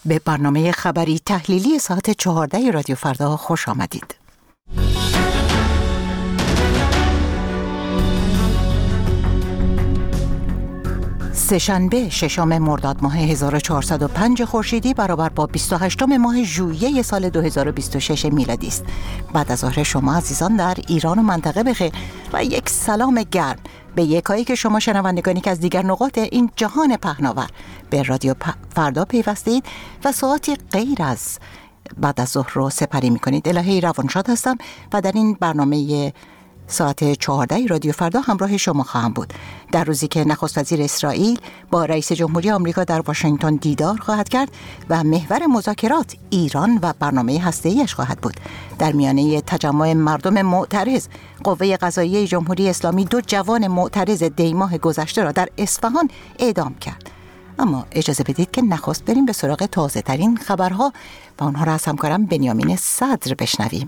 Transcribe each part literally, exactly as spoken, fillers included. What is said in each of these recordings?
به برنامه خبری تحلیلی ساعت چهارده رادیو فردا خوش آمدید. سه‌شنبه ششم مرداد ماه هزار و چهارصد و پنج خورشیدی برابر با بیست و هشتم ماه ژوئیه سال دو هزار و بیست و شش میلادی است. بعد از ظهر شما عزیزان در ایران و منطقه بخیر و یک سلام گرم به یکایی که شما شنوندگانی که از دیگر نقاط این جهان پهناور به رادیو فردا پیوستید و ساعتی غیر از بعد از ظهر رو سپری می‌کنید. الهی روانشاد هستم و در این برنامه ساعت چهارده رادیو فردا همراه شما خواهم بود. در روزی که نخست وزیر اسرائیل با رئیس جمهوری آمریکا در واشنگتن دیدار خواهد کرد و محور مذاکرات ایران و برنامه هسته‌ایش خواهد بود. در میانه تجمع مردم معترض، قوه قضاییه جمهوری اسلامی دو جوان معترض دیماه گذشته را در اصفهان اعدام کرد. اما اجازه بدید که نخست بریم به سراغ تازه ترین خبرها و آنها را از همکارم بنیامین صدر بشنویم.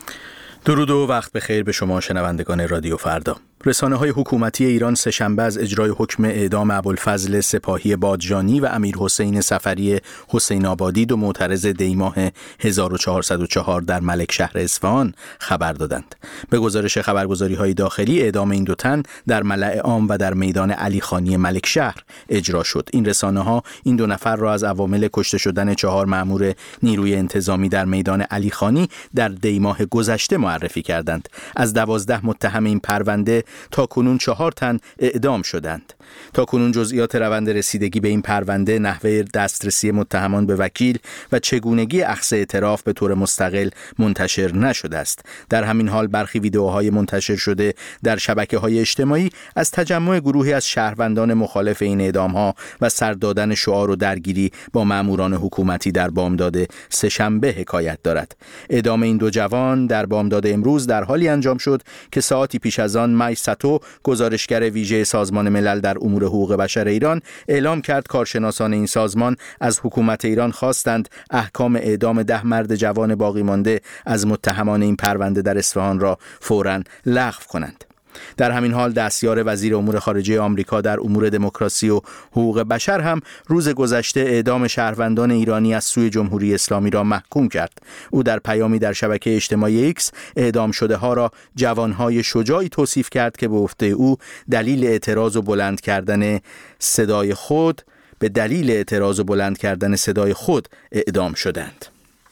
درود و وقت بخیر به شما شنوندگان رادیو فردا. رسانه‌های حکومتی ایران سه‌شنبه از اجرای حکم اعدام ابوالفضل سپاهی بادجانی و امیرحسین صفری حسین آبادی دو معترض دیماه هزار و چهارصد و چهار در ملکشهر اصفهان خبر دادند. به گزارش خبرگزاری‌های داخلی اعدام این دو تن در ملأ عام و در میدان علیخانی ملکشهر اجرا شد. این رسانه‌ها این دو نفر را از عوامل کشته شدن چهار مأمور نیروی انتظامی در میدان علیخانی در دیماه گذشته معرفی کردند. از دوازده متهم این پرونده تا کنون چهار تن اعدام شدند. تا کنون جزئیات روند رسیدگی به این پرونده، نحوه دسترسی متهمان به وکیل و چگونگی اخذ اعتراف به طور مستقل منتشر نشده است. در همین حال برخی ویدئوهای منتشر شده در شبکه‌های اجتماعی از تجمع گروهی از شهروندان مخالف این اعدام‌ها و سر دادن شعار و درگیری با ماموران حکومتی در بامداد سه‌شنبه حکایت دارد. اعدام این دو جوان در بامداد امروز در حالی انجام شد که ساعتی پیش از آن مای ساتو، گزارشگر ویژه سازمان ملل در امور حقوق بشر ایران، اعلام کرد کارشناسان این سازمان از حکومت ایران خواستند احکام اعدام ده مرد جوان باقی مانده از متهمان این پرونده در اصفهان را فوراً لغو کنند. در همین حال دستیار وزیر امور خارجه آمریکا در امور دموکراسی و حقوق بشر هم روز گذشته اعدام شهروندان ایرانی از سوی جمهوری اسلامی را محکوم کرد. او در پیامی در شبکه اجتماعی ایکس اعدام شده ها را جوانهای شجاعی توصیف کرد که به گفته او دلیل اعتراض و بلند کردن صدای خود به دلیل اعتراض و بلند کردن صدای خود اعدام شدند.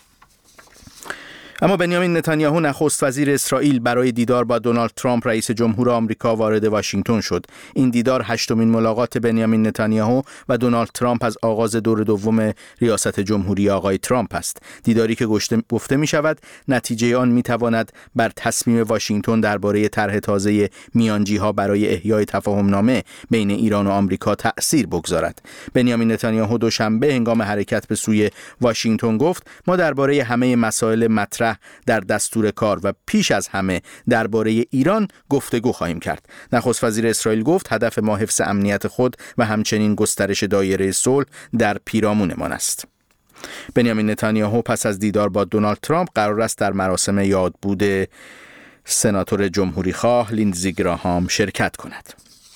اما بنیامین نتانیاهو نخست وزیر اسرائیل برای دیدار با دونالد ترامپ رئیس جمهور آمریکا وارد واشنگتن شد. این دیدار هشتمین ملاقات بنیامین نتانیاهو و دونالد ترامپ از آغاز دور دوم ریاست جمهوری آقای ترامپ است. دیداری که گفته می شود نتیجه آن می تواند بر تصمیم واشنگتن درباره طرح تازه میانجی‌ها برای احیای تفاهم‌نامه بین ایران و آمریکا تأثیر بگذارد. بنیامین نتانیاهو دوشنبه هنگام حرکت به سوی واشنگتن گفت ما درباره همه مسائل مطرح در دستور کار و پیش از همه درباره ایران گفتگو خواهیم کرد. نخست وزیر اسرائیل گفت هدف ما حفظ امنیت خود و همچنین گسترش دایره صلح در پیرامونمان است. بنیامین نتانیاهو پس از دیدار با دونالد ترامپ قرار است در مراسم یادبود سناتور جمهوری خواه لیندزی گراهام شرکت کند.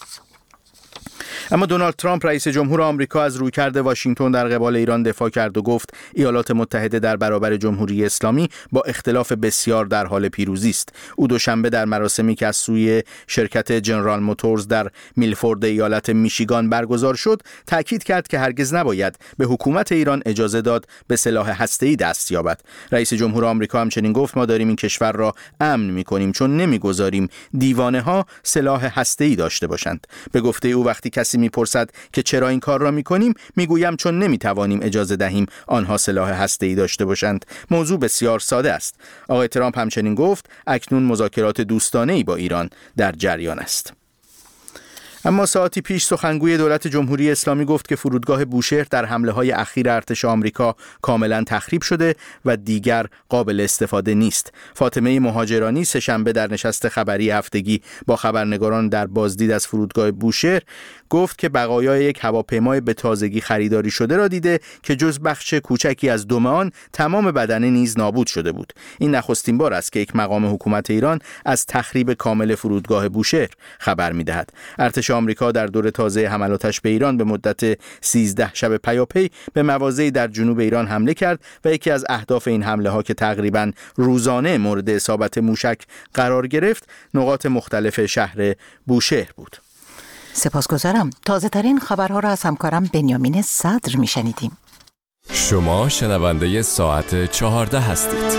اما دونالد ترامپ رئیس جمهور آمریکا از رویکرد واشنگتن در قبال ایران دفاع کرد و گفت ایالات متحده در برابر جمهوری اسلامی با اختلاف بسیار در حال پیروزی است. او دوشنبه در مراسمی که از سوی شرکت جنرال موتورز در میلفورد ایالت میشیگان برگزار شد تاکید کرد که هرگز نباید به حکومت ایران اجازه داد به سلاح هسته‌ای دست یابد. رئیس جمهور آمریکا همچنین گفت ما داریم این کشور را امن می‌کنیم چون نمی‌گذاریم دیوانه‌ها سلاح هسته‌ای داشته باشند. به گفته او وقتی کسی میپرسد که چرا این کار را میکنیم میگویم چون نمیتوانیم اجازه دهیم آنها سلاح هسته‌ای داشته باشند. موضوع بسیار ساده است. آقای ترامپ همچنین گفت اکنون مذاکرات دوستانه‌ای با ایران در جریان است. اما ساعتی پیش سخنگوی دولت جمهوری اسلامی گفت که فرودگاه بوشهر در حمله‌های اخیر ارتش آمریکا کاملا تخریب شده و دیگر قابل استفاده نیست. فاطمه مهاجرانی سه‌شنبه در نشست خبری هفتگی با خبرنگاران در بازدید از فرودگاه بوشهر گفت که بقایای یک هواپیمای به تازگی خریداری شده را دیده که جز بخش کوچکی از دم آن تمام بدنه نیز نابود شده بود. این نخستین بار است که یک مقام حکومت ایران از تخریب کامل فرودگاه بوشهر خبر می‌دهد. ارتش آمریکا در دور تازه حملاتش به ایران به مدت سیزده شب پیاپی به مواضعی در جنوب ایران حمله کرد و یکی از اهداف این حمله ها که تقریباً روزانه مورد اصابت موشک قرار گرفت نقاط مختلف شهر بوشهر بود. سپاسگزارم. تازه ترین خبرها را از همکارم بنیامین صدر میشنیدیم. شما شنونده ساعت چهارده هستید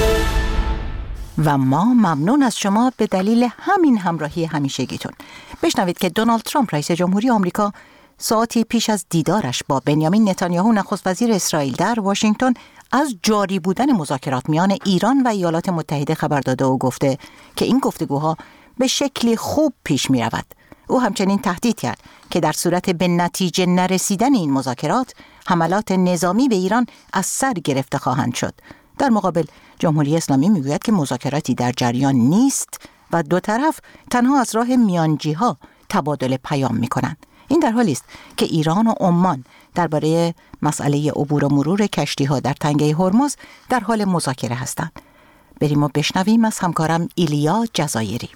و ما ممنون از شما به دلیل همین همراهی همیشگیتون. بشنوید که دونالد ترامپ رئیس جمهوری آمریکا ساعتی پیش از دیدارش با بنیامین نتانیاهو نخست وزیر اسرائیل در واشنگتن از جاری بودن مذاکرات میان ایران و ایالات متحده خبر داده و گفته که این گفتگوها به شکلی خوب پیش می رود. او همچنین تهدید کرد که در صورت به نتیجه نرسیدن این مذاکرات حملات نظامی به ایران از سر گرفته خواهند شد. در مقابل جمهوری اسلامی میگوید که مذاکراتی در جریان نیست و دو طرف تنها از راه میانجی‌ها تبادل پیام می‌کنند. این در حالی است که ایران و عمان درباره مسئله عبور و مرور کشتی‌ها در تنگه هرمز در حال مذاکره هستند. بریم و بشنویم از همکارم ایلیا جزایری.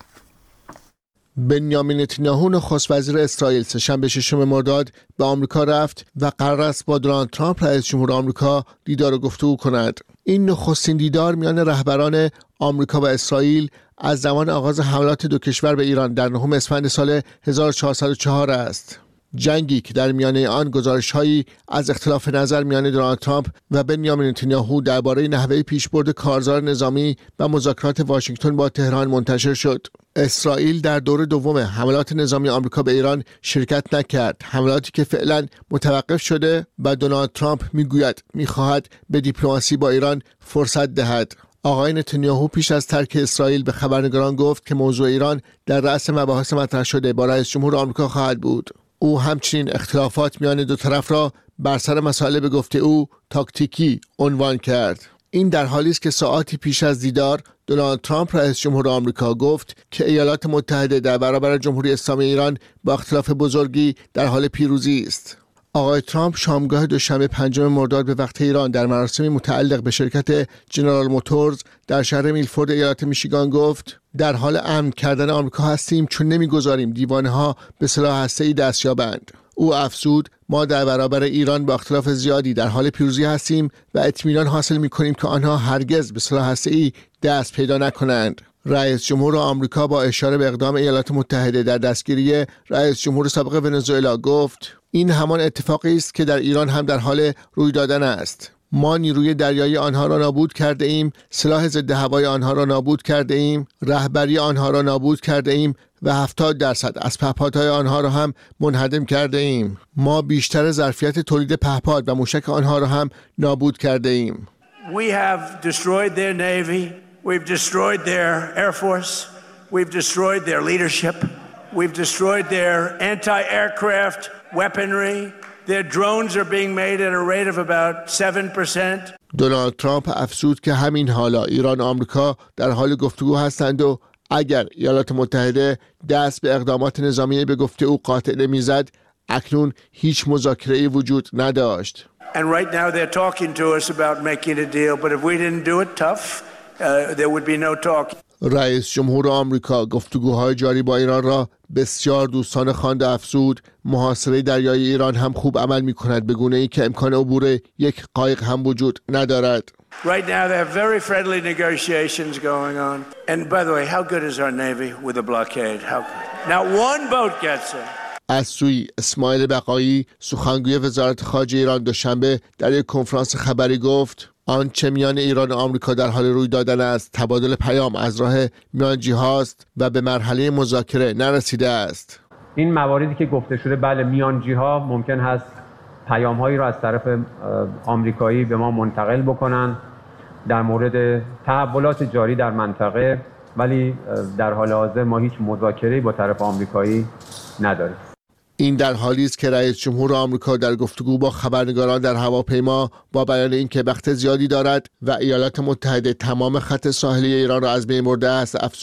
بنیامین نتانیاهو نخست وزیر اسرائیل سه‌شنبه ششم مرداد به آمریکا رفت و قرار است با دونالد ترامپ رئیس جمهور آمریکا دیدار و گفتگو کند. این نخستین دیدار میان رهبران آمریکا و اسرائیل از زمان آغاز حملات دو کشور به ایران در نهم اسفند سال هزار و چهارصد و چهار است. جنگی که در میانه آن گزارش‌هایی از اختلاف نظر میان دونالد ترامپ و بنیامین نتانیاهو درباره نحوه پیشبرد کارزار نظامی و مذاکرات واشنگتن با تهران منتشر شد. اسرائیل در دور دوم حملات نظامی آمریکا به ایران شرکت نکرد، حملاتی که فعلا متوقف شده و دونالد ترامپ میگوید میخواهد به دیپلماسی با ایران فرصت دهد. آقای نتانیاهو پیش از ترک اسرائیل به خبرنگاران گفت که موضوع ایران در رأس مباحث مطرح شده با رئیس جمهور آمریکا خواهد بود. او همچنین اختلافات میان دو طرف را بر سر مسائل به گفته او تاکتیکی عنوان کرد. این در حالی است که ساعاتی پیش از دیدار دونالد ترامپ رئیس جمهور آمریکا گفت که ایالات متحده در برابر جمهوری اسلامی ایران با اختلاف بزرگی در حال پیروزی است. آقای ترامپ شامگاه دوشنبه پنجم مرداد به وقت ایران در مراسمی متعلق به شرکت جنرال موتورز در شهر میلفورد ایالت میشیگان گفت در حال امن کردن آمریکا هستیم چون نمیگذاریم دیوانه ها به سلاح هسته‌ای دست یابند. او افزود ما در برابر ایران با اختلاف زیادی در حال پیروزی هستیم و اطمینان حاصل می‌کنیم که آنها هرگز به سلاح هسته‌ای دست پیدا نکنند. رئیس جمهور آمریکا با اشاره به اقدام ایالات متحده در دستگیری رئیس جمهور سابق ونزوئلا گفت این همان اتفاقی است که در ایران هم در حال روی دادن است. ما نیروی دریایی آنها را نابود کرده ایم، سلاح ضد هوایی آنها را نابود کرده ایم، رهبری آنها را نابود کرده ایم و هفتاد درصد از پهپادهای آنها را هم منهدم کرده ایم. ما بیشتر ظرفیت تولید پهپاد و موشک آنها را هم نابود کرده ایم. We have destroyed their navy, we've destroyed their air force, we've destroyed their leadership, we've destroyed their anti-aircraft weaponry. Their drones are being made at a rate of about seven percent. دونالد ترامپ افزود که همین حالا ایران و آمریکا در حال گفتگو هستند و اگر ایالات متحده دست به اقدامات نظامی به گفته او قاطع نمیزد اکنون هیچ مذاکره‌ای وجود نداشت. And right now they're talking to us about making a deal, but if we didn't do it tough, uh, there would be no talk. رئیس جمهور آمریکا گفتگوهای جاری با ایران را بسیار دوستانه خواند و افزود محاصره دریایی ایران هم خوب عمل می کند به گونه‌ای که امکان عبور یک قایق هم وجود ندارد. Right now there are very friendly negotiations going on. And by the way, how good is our Navy with a blockade? How good? Now one boat gets in. از سوی اسماعیل بقایی سخنگوی وزارت خارجه ایران دوشنبه در یک کنفرانس خبری گفت آنچه میان ایران و آمریکا در حال روی دادن است تبادل پیام از راه میانجی هاست و به مرحله مذاکره نرسیده است. این مواردی که گفته شده بله میانجی ها ممکن هست پیام هایی را از طرف آمریکایی به ما منتقل بکنن در مورد تحولات جاری در منطقه، ولی در حال حاضر ما هیچ مذاکره‌ای با طرف آمریکایی نداریم. این در حالی است که رئیس جمهور آمریکا در گفتگو با خبرنگاران در هواپیما با بیان اینکه وقت زیادی دارد و ایالات متحده تمام خط ساحلی ایران را از بین برده است افزود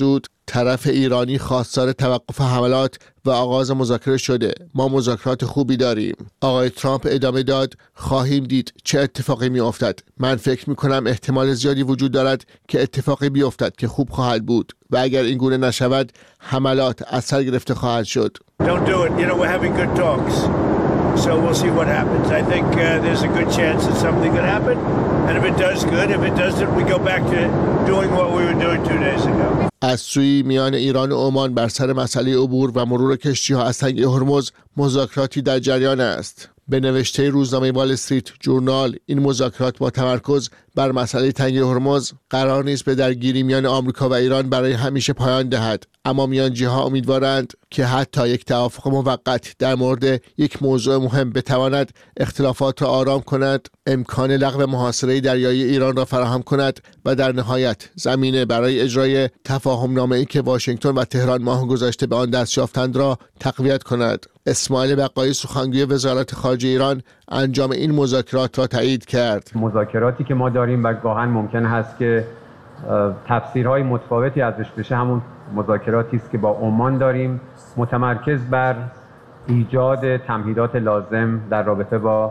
طرف ایرانی خواستار توقف حملات و آغاز مذاکره شده. ما مذاکرات خوبی داریم. آقای ترامپ ادامه داد: خواهیم دید چه اتفاقی می افتد. من فکر می کنم احتمال زیادی وجود دارد که اتفاقی بیفتد که خوب خواهد بود و اگر این گونه نشود حملات از سر گرفته خواهد شد. Don't do it. You know, we're having good talks. So we'll see what happens. I think uh, there's a good chance that something could happen. And if it does, good. If it doesn't, we go back to doing what we were doing two days ago. از سوی میان ایران و عمان بر سر مسئله عبور و مرور کشتی‌ها از تنگه هرمز مذاکراتی در جریان است. به نوشته روزنامه وال استریت جورنال، این مذاکرات با تمرکز بر مسئله تنگه هرمز قرار نیست به درگیری میان آمریکا و ایران برای همیشه پایان دهد، اما میانجی‌ها امیدوارند که حتی یک توافق موقت در مورد یک موضوع مهم بتواند اختلافات را آرام کند، امکان لغو محاصره دریایی ایران را فراهم کند و در نهایت زمینه برای اجرای تفاهم‌نامه‌ای که واشنگتن و تهران ماه گذشته به آن دست یافتند را تقویت کند. اسماعیل بقایی، سخنگوی وزارت خارجه ایران، انجام این مذاکرات را تایید کرد. مذاکراتی که ما داریم و گاهن ممکن هست که تفسیرهای متفاوتی ازش بشه، همون مذاکراتی است که با عمان داریم، متمرکز بر ایجاد تمهیدات لازم در رابطه با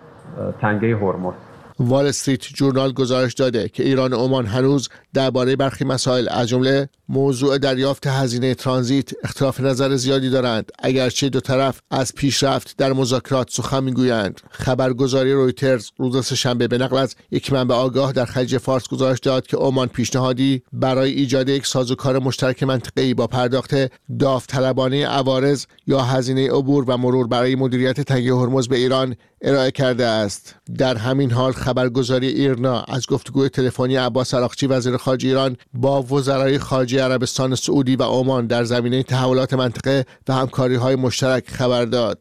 تنگه هرمز. وال استریت جورنال گزارش داده که ایران و عمان هنوز درباره برخی مسائل از جمله موضوع دریافت هزینه ترانزیت اختلاف نظر زیادی دارند، اگرچه دو طرف از پیشرفت در مذاکرات سخن میگویند. خبرگزاری رویترز روز سه‌شنبه به نقل از یک منبع آگاه در خلیج فارس گزارش داد که عمان پیشنهادی برای ایجاد یک سازوکار مشترک منطقه‌ای با پرداخت داوطلبانه عوارض یا هزینه عبور و مرور برای مدیریت تنگه هرمز به ایران ارائه کرده است. در همین حال خبرگزاری ایرنا از گفتگوی تلفنی عباس عراقچی وزیر خارجه ایران با وزرای خارجه عربستان سعودی و عمان در زمینه تحولات منطقه و همکاری‌های مشترک خبر داد.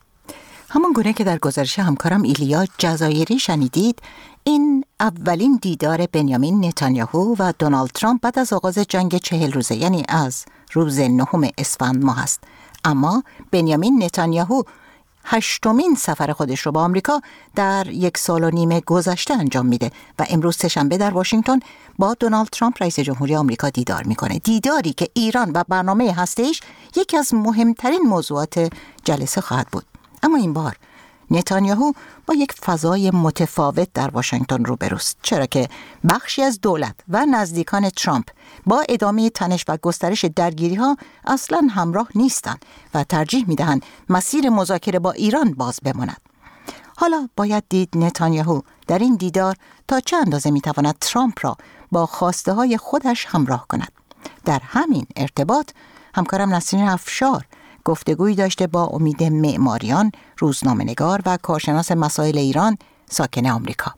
همون گونه که در گزارش همکارم ایلیا جزایری شنیدید، این اولین دیدار بنیامین نتانیاهو و دونالد ترامپ بعد از آغاز جنگ چهل روزه، یعنی از روز نهم اسفند ماه است. اما بنیامین نتانیاهو هشتمین سفر خودش رو با آمریکا در یک سال و نیم گذشته انجام میده و امروز سه‌شنبه در واشنگتن با دونالد ترامپ رئیس جمهوری آمریکا دیدار میکنه. دیداری که ایران و برنامه هسته‌ایش یکی از مهمترین موضوعات جلسه خواهد بود. اما این بار نتانیاهو با یک فضای متفاوت در واشنگتن روبروست، چرا که بخشی از دولت و نزدیکان ترامپ با ادامه تنش و گسترش درگیری‌ها اصلاً همراه نیستند و ترجیح می‌دهند مسیر مذاکره با ایران باز بماند. حالا باید دید نتانیاهو در این دیدار تا چه اندازه می‌تواند ترامپ را با خواسته‌های خودش همراه کند. در همین ارتباط همکارم نسرین افشار گفتگویی داشته با امید معماریان، روزنامه‌نگار و کارشناس مسائل ایران ساکن آمریکا.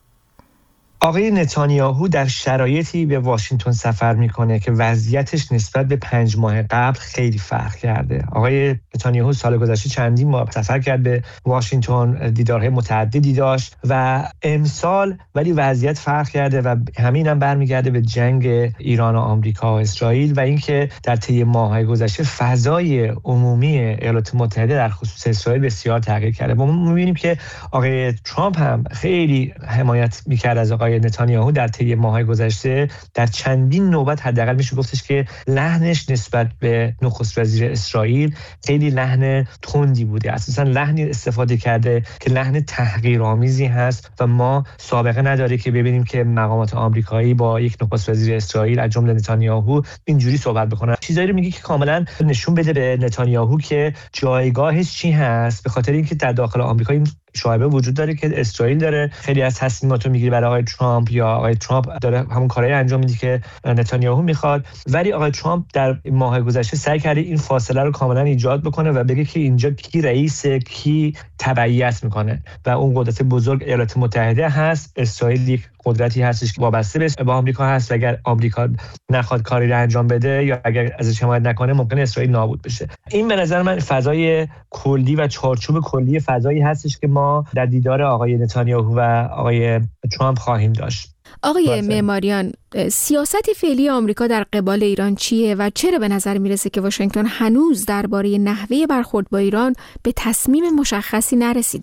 آقای نتانیاهو در شرایطی به واشنگتن سفر میکنه که وضعیتش نسبت به پنج ماه قبل خیلی فرق کرده. آقای نتانیاهو سال گذشته چندین ماه سفر کرد به واشنگتن، دیدارهای متعددی داشت و امسال ولی وضعیت فرق کرده و همین هم برمیگرده به جنگ ایران و آمریکا و اسرائیل و اینکه در طی ماه‌های گذشته فضای عمومی ایالات متحده در خصوص اسرائیل بسیار تغییر کرده. ما می‌بینیم که آقای ترامپ هم خیلی حمایت می‌کرد از آقای نتانیاهو در طی ماه‌های گذشته. در چندین نوبت حداقل میشه گفتش که لحنش نسبت به نخست وزیر اسرائیل خیلی لحن تندی بوده، اساسا لحنی استفاده کرده که لحن تحقیرآمیزی هست و ما سابقه نداره که ببینیم که مقامات آمریکایی با یک نخست وزیر اسرائیل از جمله نتانیاهو اینجوری صحبت بکنن. چیزایی رو میگه که کاملا نشون بده به نتانیاهو که جایگاهش چی هست، به خاطر اینکه در داخل آمریکا این شایبه وجود داره که اسرائیل داره خیلی از تصمیمات رو میگیره برای آقای ترامپ یا آقای ترامپ داره همون کارایی انجام میده که نتانیاهو میخواد، ولی آقای ترامپ در ماه گذشته سعی کرده این فاصله رو کاملا ایجاد بکنه و بگه که اینجا کی رئیسه، کی تبعیت میکنه و اون قدرت بزرگ ایالات متحده هست. اسرائیل یک قدرتی هستش که وابسته به با آمریکا هست و اگر آمریکا نخواد کاری رو انجام بده یا اگر ازش حمایت نکنه ممکنه اسرائیل نابود بشه. این به نظر من فضای کلی و چارچوب کلی فضایی هستش که ما در دیدار آقای نتانیاهو و آقای ترامپ خواهیم داشت. آقای معماریان، سیاست فعلی آمریکا در قبال ایران چیه و چرا به نظر میرسه که واشنگتن هنوز درباره نحوه برخورد با ایران به تصمیم مشخصی نرسیده؟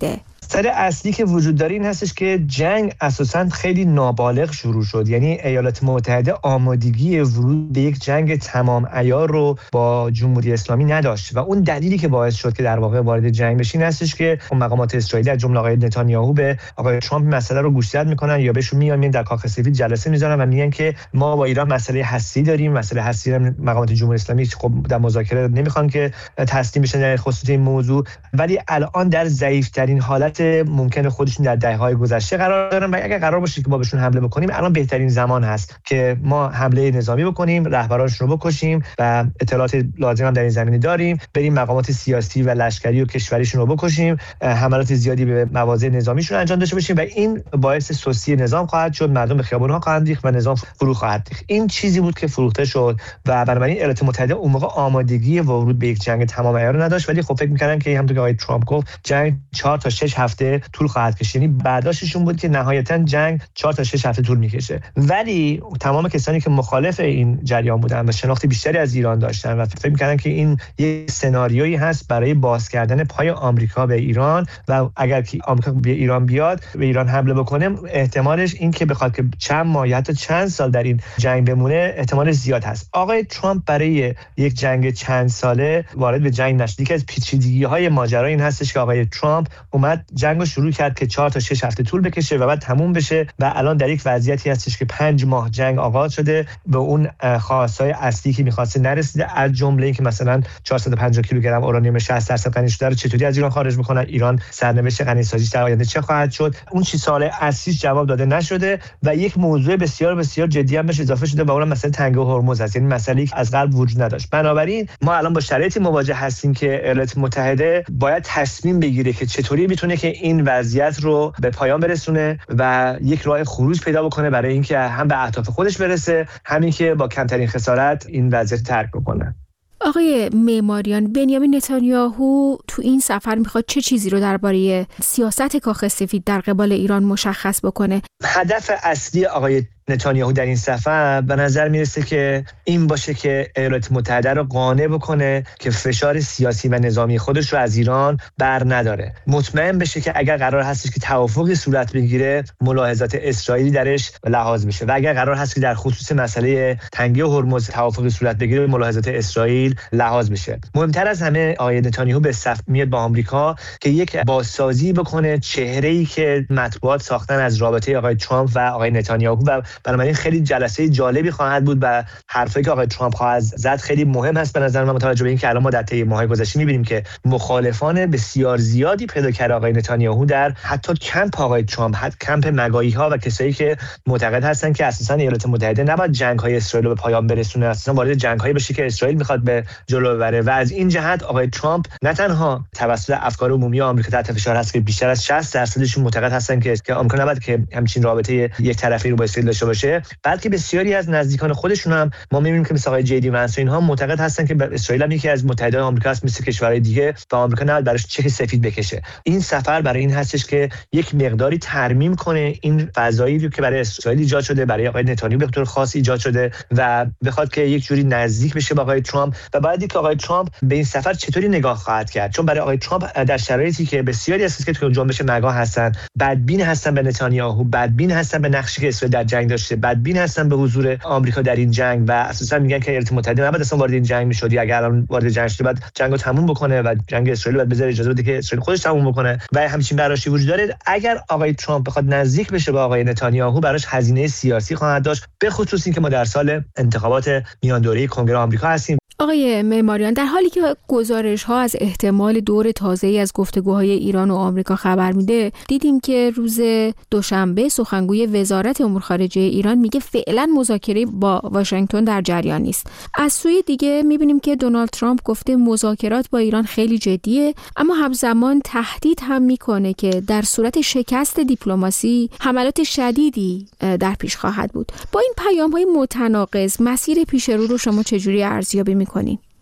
سر اصلی که وجود داره این هستش که جنگ اساساً خیلی نابالغ شروع شد. یعنی ایالات متحده آمادگی ورود به یک جنگ تمام عیار رو با جمهوری اسلامی نداشت و اون دلیلی که باعث شد که در واقع وارد جنگ بشین هستش که اون مقامات اسرائیلی از جمله آقای نتانیاهو به آقای ترامپ مسئله رو گوشزد میکنن یا بهشون میان در کاخ سفید جلسه میذارن و میگن که ما با ایران مسئله هستی داریم. مسئله هستی رو مقامات جمهوری اسلامی خب در مذاکره نمیخوان که تسلیم بشن در خصوص این موضوع، ولی الان در ضعیف‌ترین حالت ممکن خودشون در دهه‌های گذشته قرار دارن و اگر قرار باشه که ما بهشون حمله بکنیم الان بهترین زمان هست که ما حمله نظامی بکنیم، رهبرانشون رو بکشیم و اطلاعات لازم هم در این زمینه داریم، بریم مقامات سیاسی و لشکری و کشوریشون رو بکشیم، حملات زیادی به مواضع نظامیشون انجام داشته باشیم و این باعث سستی نظام خواهد شد، مردم به خیابون‌ها خواهند ریخت و نظام فرو خواهد ریخت. این چیزی بود که فروخته شد و بنابراین ایالات متحده اون موقع آمادگی ورود به یک جنگ تمام عیار نداشت، ولی خب فکر می‌کردن که همونطور که آقای ترامپ گفت جنگ چهار تا شش هفته طول خواهد کشید. یعنی برداشتشون بود که نهایتاً جنگ چهار تا شش هفته طول می‌کشه. ولی تمام کسانی که مخالف این جریان بودن و شناخت بیشتری از ایران داشتن و فکر می‌کردن که این یک سناریویی هست برای باز کردن پای آمریکا به ایران و اگر که آمریکا به ایران بیاد به ایران حمله بکنه احتمالش این که بخواد که چند ماه یا حتی چند سال در این جنگ بمونه احتمال زیاد هست. آقای ترامپ برای یک جنگ چند ساله وارد به جنگ نشد. یکی از پیچیدگی‌های ماجرا این هستش که آقای ترامپ اومد جنگو شروع کرد که چهار تا شش هفته طول بکشه و بعد تموم بشه و الان در یک وضعیتی هستش که پنج ماه جنگ آغاز شده، به اون خواستهای اصلی که می‌خواسته نرسیده، از جمله اینکه مثلا چهارصد و پنجاه کیلوگرم اورانیوم شصت درصد غنی شده رو چطوری از ایران خارج بکنن، ایران سرنوشت غنی‌سازیش در آینده چه خواهد شد، اون چیز سوال اصلیش جواب داده نشده و یک موضوع بسیار بسیار جدی هم بهش اضافه شده و اون مسئله تنگه هرمز است. یعنی مسئله‌ای که از قبل وجود نداشت. بنابراین ما الان با شرایطی مواجه هستیم که ایالات متحده باید تصمیم بگیره که چطوری میتونه که این وضعیت رو به پایان برسونه و یک راه خروج پیدا بکنه برای اینکه هم به اهداف خودش برسه، همین که با کمترین خسارت این وضعیت ترک بکنه. آقای معماریان، بنیامین نتانیاهو تو این سفر میخواد چه چیزی رو درباره سیاست کاخ سفید در قبال ایران مشخص بکنه؟ هدف اصلی آقای نتانیاهو در این سفر به نظر میرسه که این باشه که ایالات متحده رو قانع بکنه که فشار سیاسی و نظامی خودش رو از ایران بر نداره، مطمئن بشه که اگر قرار هستش که توافقی صورت بگیره ملاحظات اسرائیلی درش لحاظ بشه و اگر قرار هست که در خصوص مسئله تنگه هرمز توافقی صورت بگیره ملاحظات اسرائیل لحاظ بشه. مهمتر از همه آقای نتانیاهو به صف میاد با آمریکا که یک بازسازی بکنه چهره‌ای که مطبوعات ساختن از رابطه آقای ترامپ و آقای نتانیاهو و بنابراین خیلی جلسه جالبی خواهد بود و حرفایی که آقای ترامپ خواهد زد خیلی مهم هست به نظر من، متوجه به اینکه الان ما در طی ماه‌های گذشته می‌بینیم که مخالفان بسیار زیادی پیدا کرده آقای نتانیاهو در حتی کمپ آقای ترامپ، حتی کمپ مگایی‌ها و کسایی که معتقد هستن که اساساً ایالات متحده نباید جنگ‌های اسرائیل رو به پایان برسونه، اساساً وارد جنگ‌هایی بشه که اسرائیل می‌خواد به جلو ببره و از این جهت آقای ترامپ نه تنها توسط افکار عمومی آمریکا تحت فشار هست که بیشتر از شصت درصدشون معتقد هستن که که آمریکا نباید که همچین رابطه یک طرفه رو با اسرائیل داشته باشه، بلکه بسیاری از نزدیکان خودشون هم ما می‌بینیم که مثل آقای جی دی وانس اینها معتقد هستن که اسرائیل هم یکی از متحدان آمریکا است مثل کشورهای دیگه و آمریکا نباید براش چک سفید بکشه. این سفر برای این هستش که یک مقداری ترمیم کنه این فضایی رو که برای اسرائیل ایجاد شده، برای آقای نتانیاهو به طور خاص ایجاد شده و بخواد که یک جوری نزدیک بشه با آقای ترامپ و بعدی که آقای ترامپ به این سفر چطوری نگاه خواهد کرد، چون برای آقای ترامپ در شرایطی که بسیاری از که تو جنبش مگا هستن، بدبین هستن به نتانیاهو، بدبین هستن به نقشی که اسرائیل در جنگ داشته، بدبین هستن به حضور آمریکا در این جنگ و اساسا میگن که ایالات متحده نباید اصلا وارد این جنگ میشد، یا اگر الان وارد جنگ شده بعد جنگو تموم بکنه و جنگ اسرائیل بعد بذاره اجازه بده که اسرائیل خودش تموم بکنه و همچین براشی وجود داره. اگر آقای ترامپ بخواد نزدیک بشه به آقای نتانیاهو براش هزینه سیاسی خواهد داشت، به خصوص اینکه ما در سال انتخابات میان دوره‌ای کنگره آمریکا هستیم. آقای معماریان، در حالی که گزارش‌ها از احتمال دور تازه‌ای از گفتگوهای ایران و آمریکا خبر میده، دیدیم که روز دوشنبه سخنگوی وزارت امور خارجه ایران میگه فعلا مذاکره با واشنگتن در جریان نیست. از سوی دیگه میبینیم که دونالد ترامپ گفته مذاکرات با ایران خیلی جدیه، اما همزمان تهدید هم میکنه که در صورت شکست دیپلماسی حملات شدیدی در پیش خواهد بود. با این پیام‌های متناقض مسیر پیش رو رو شما چجوری ارزیابی میکنین؟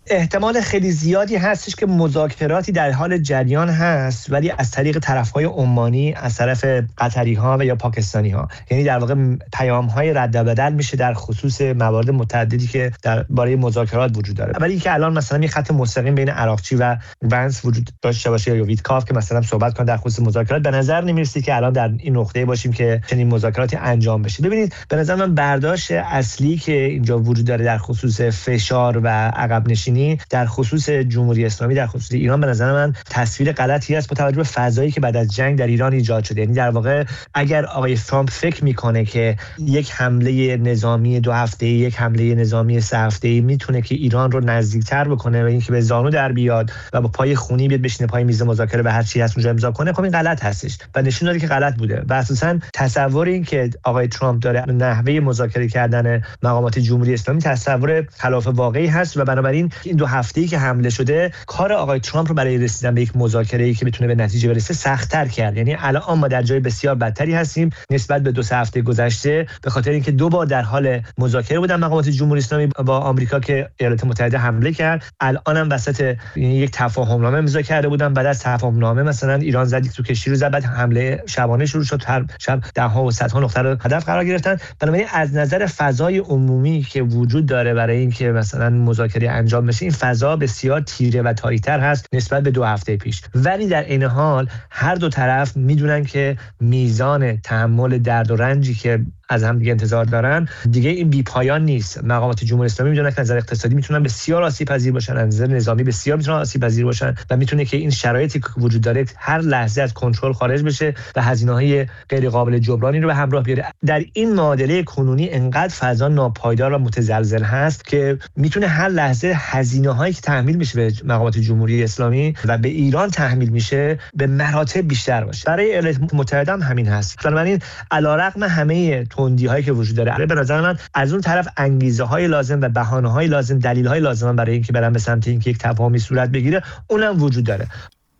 احتمال خیلی زیادی هستش که مذاکراتی در حال جریان هست، ولی از طریق طرف‌های عمانی، از طرف قطری‌ها و یا پاکستانی‌ها. یعنی در واقع پیام‌های رد و بدل میشه در خصوص موارد متعددی که در باره مذاکرات وجود داره. ولی اینکه الان مثلا یه خط مستقیم بین عراقچی و ونس وجود داشته باشه یا ویتکاف که مثلا صحبت کنه در خصوص مذاکرات، به نظر نمی‌رسه که الان در این نقطه باشیم که چنین مذاکراتی انجام بشه. ببینید به نظر من برداشت اصلی که اینجا وجود داره در خصوص فشار و عقب نشینی در خصوص جمهوری اسلامی، در خصوص ایران، به نظر من تصویر غلطی است با توجه به فضایی که بعد از جنگ در ایران ایجاد شده. یعنی در واقع اگر آقای ترامپ فکر میکنه که یک حمله نظامی دو هفته‌ای، یک حمله نظامی سه هفته‌ای میتونه که ایران رو نزدیکتر بکنه و اینکه به زانو در بیاد و با پای خونی بیاد بشینه پای میز مذاکره به هر چی هست اونجا امضا کنه، خب این غلط هستش و نشون داده که غلط بوده. و اساساً تصور این که آقای ترامپ داره نحوه مذاکره کردن مقامات جمهوری اسلامی تصور خلاف واقعی هست و بنابراین این دو هفته‌ای که حمله شده کار آقای ترامپ رو برای رسیدن به یک مذاکره‌ای که بتونه به نتیجه برسه سخت‌تر کرد. یعنی الان ما در جای بسیار بدتری هستیم نسبت به دو سه هفته گذشته، به خاطر اینکه دو بار در حال مذاکره بودن مقامات جمهوری اسلامی با آمریکا که ایالات متحده حمله کرد. الان هم وسط یک تفاهم‌نامه امضا کرده بودن، بعد از تفاهم‌نامه مثلا ایران زد تو کشتی رو زد، بعد حمله شبانه شروع شد، هر شب ده‌ها و صدها نقطه رو هدف قرار گرفتن. بنابراین از نظر فضای عمومی که وجود داره برای اینکه مثلا مذاکره انجام بشه، این فضا بسیار تیره و تاریک‌تر هست نسبت به دو هفته پیش. ولی در این حال هر دو طرف میدونن که میزان تحمل درد و رنجی که از هم دیگه انتظار دارن دیگه این بی پایان نیست. مقامات جمهوری اسلامی میدونن که از نظر اقتصادی میتونن بسیار آسیب پذیر باشن، از نظر نظامی بسیار میتونن آسیب پذیر باشن و میتونه که این شرایطی که وجود داره هر لحظه از کنترل خارج بشه و هزینه‌های غیر قابل جبرانی رو به همراه بیاره. در این معادله کنونی انقدر فضا ناپایدار و متزلزل هست که میتونه هر لحظه هزینه‌هایی که تحمیل میشه به مقامات جمهوری اسلامی و به ایران تحمیل میشه به مراتب بیشتر باشه. برای ایالات متحده هم همین هست. بنابراین علیرغم همه تندی‌هایی که وجود داره، به نظر من از اون طرف انگیزه‌های لازم و بهانه‌های لازم، دلیل‌های لازم برای اینکه برن به سمت اینکه یک تفاهمی صورت بگیره اونم وجود داره.